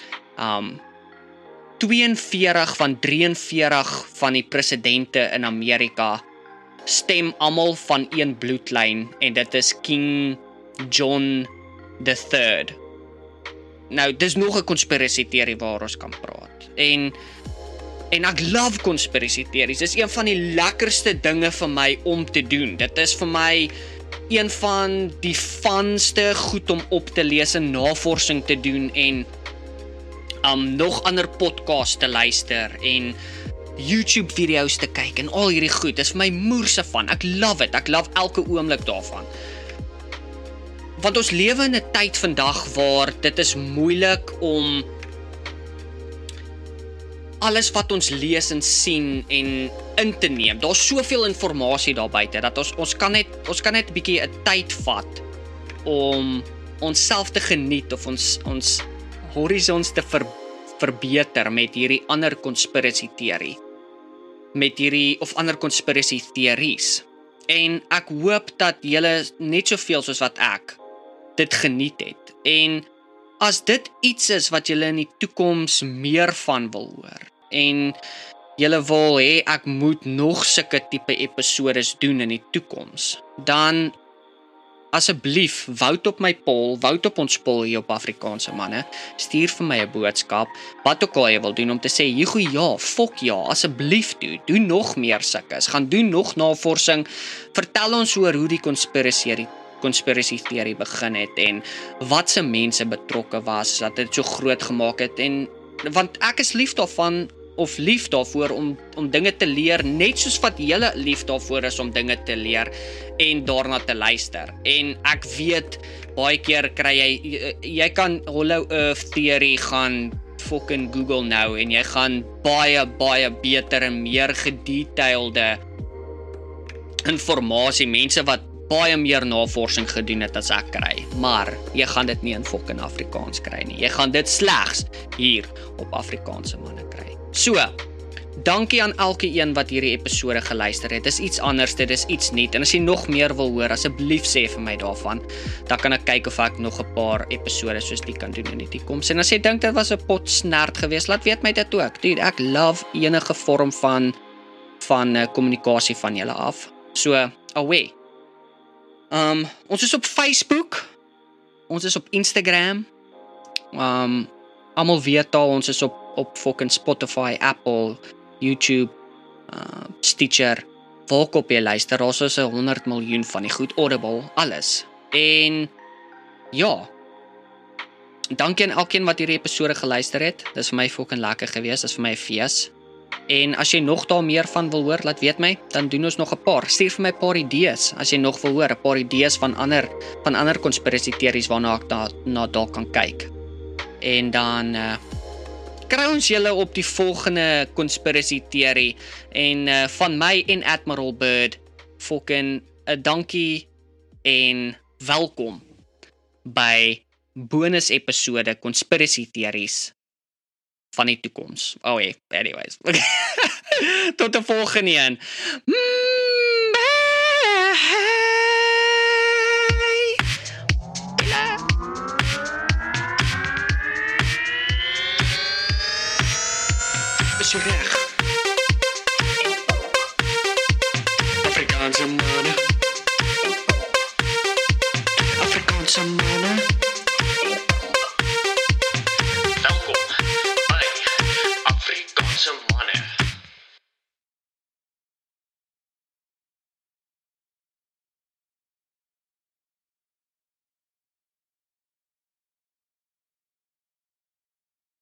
42 van 43 van die presidente in Amerika stem almal van een bloedlyn en dit is King John III. Nou, dis nog 'n conspiracy teorie waar ons kan praat. En ek love conspiracy theories. Dis een van die lekkerste dinge vir my om te doen. Dit is vir my een van die funste goed om op te lees en navorsing te doen en nog ander podcasts te luister en YouTube video's te kyk en al hierdie goed. Dis vir my moerse van. Ek love it. Ek love elke oomblik daarvan. Want ons lewe in 'n tyd vandag waar dit is moeilik om alles wat ons lees en sien en in te neem. Daar's soveel inligting daar buite dat ons kan net 'n bietjie 'n tyd vat om onsself te geniet of ons horisons te verbeter met hierdie ander conspiracy teorie. Met hierdie of ander conspiracy theories. En ek hoop dat julle net soveel soos wat ek dit geniet het. En as dit iets is wat julle in die toekoms meer van wil hoor en julle wil hê ek moet nog sulke tipe episodes doen in die toekoms, dan asseblief vout op my poll, vout op ons poll hier op Afrikaanse manne, stuur vir my 'n boodskap, wat ook al jy wil doen om te sê, Hugo, ja, fok ja, asseblief doen nog meer sulke, gaan doen nog navorsing, vertel ons oor hoe die conspiracy theorie begin het en wat se mense betrokke was, dat dit so groot gemaak het en want ek is lief daarvan of lief daarvoor om dinge te leer, net soos wat julle lief daarvoor is om dinge te leer en daarna te luister. En ek weet, baie keer kry jy kan Hollow Earth theory gaan fucking Google nou en jy gaan baie beter en meer gedetailde inligting, mense wat baie meer navorsing gedoen het as ek kry, maar jy gaan dit nie in fucking Afrikaans kry nie. Jy gaan dit slegs hier op Afrikaanse manne kry. So, dankie aan elke een wat hierdie episode geluister het. Dis iets anders, dit is iets nuut. En as jy nog meer wil hoor, asseblief sê vir my daarvan. Dan kan ek kyk of ek nog 'n paar episode soos die kan doen in die toekoms. En as jy dink dit was 'n pot snert geweest, laat weet my dit ook. Dude, ek love enige vorm van kommunikasie van julle af. So, away. Ons is op Facebook. Ons is op Instagram. Almal weet al, ons is op fucking Spotify, Apple, YouTube, Stitcher, waar ook op jy luister, daar is 100 miljoen van die goed, Audible, alles. En ja, dankie aan elkeen wat hierdie episode geluister het. Dit is vir my fucking lekker geweest, dit is vir my 'n fees. En as jy nog daar meer van wil hoor, laat weet my, dan doen ons nog 'n paar. Stuur vir my 'n paar idees as jy nog wil hoor, 'n paar idees van ander conspiracy theories waarna ek na dalk kan kyk. En dan kry ons julle op die volgende conspiracy theory en van my en Admiral Bird fucking 'n dankie en welkom by bonus episode conspiracy theories van die toekoms. Anyways. Tot die volgende een. Is jy reg? Afrikaans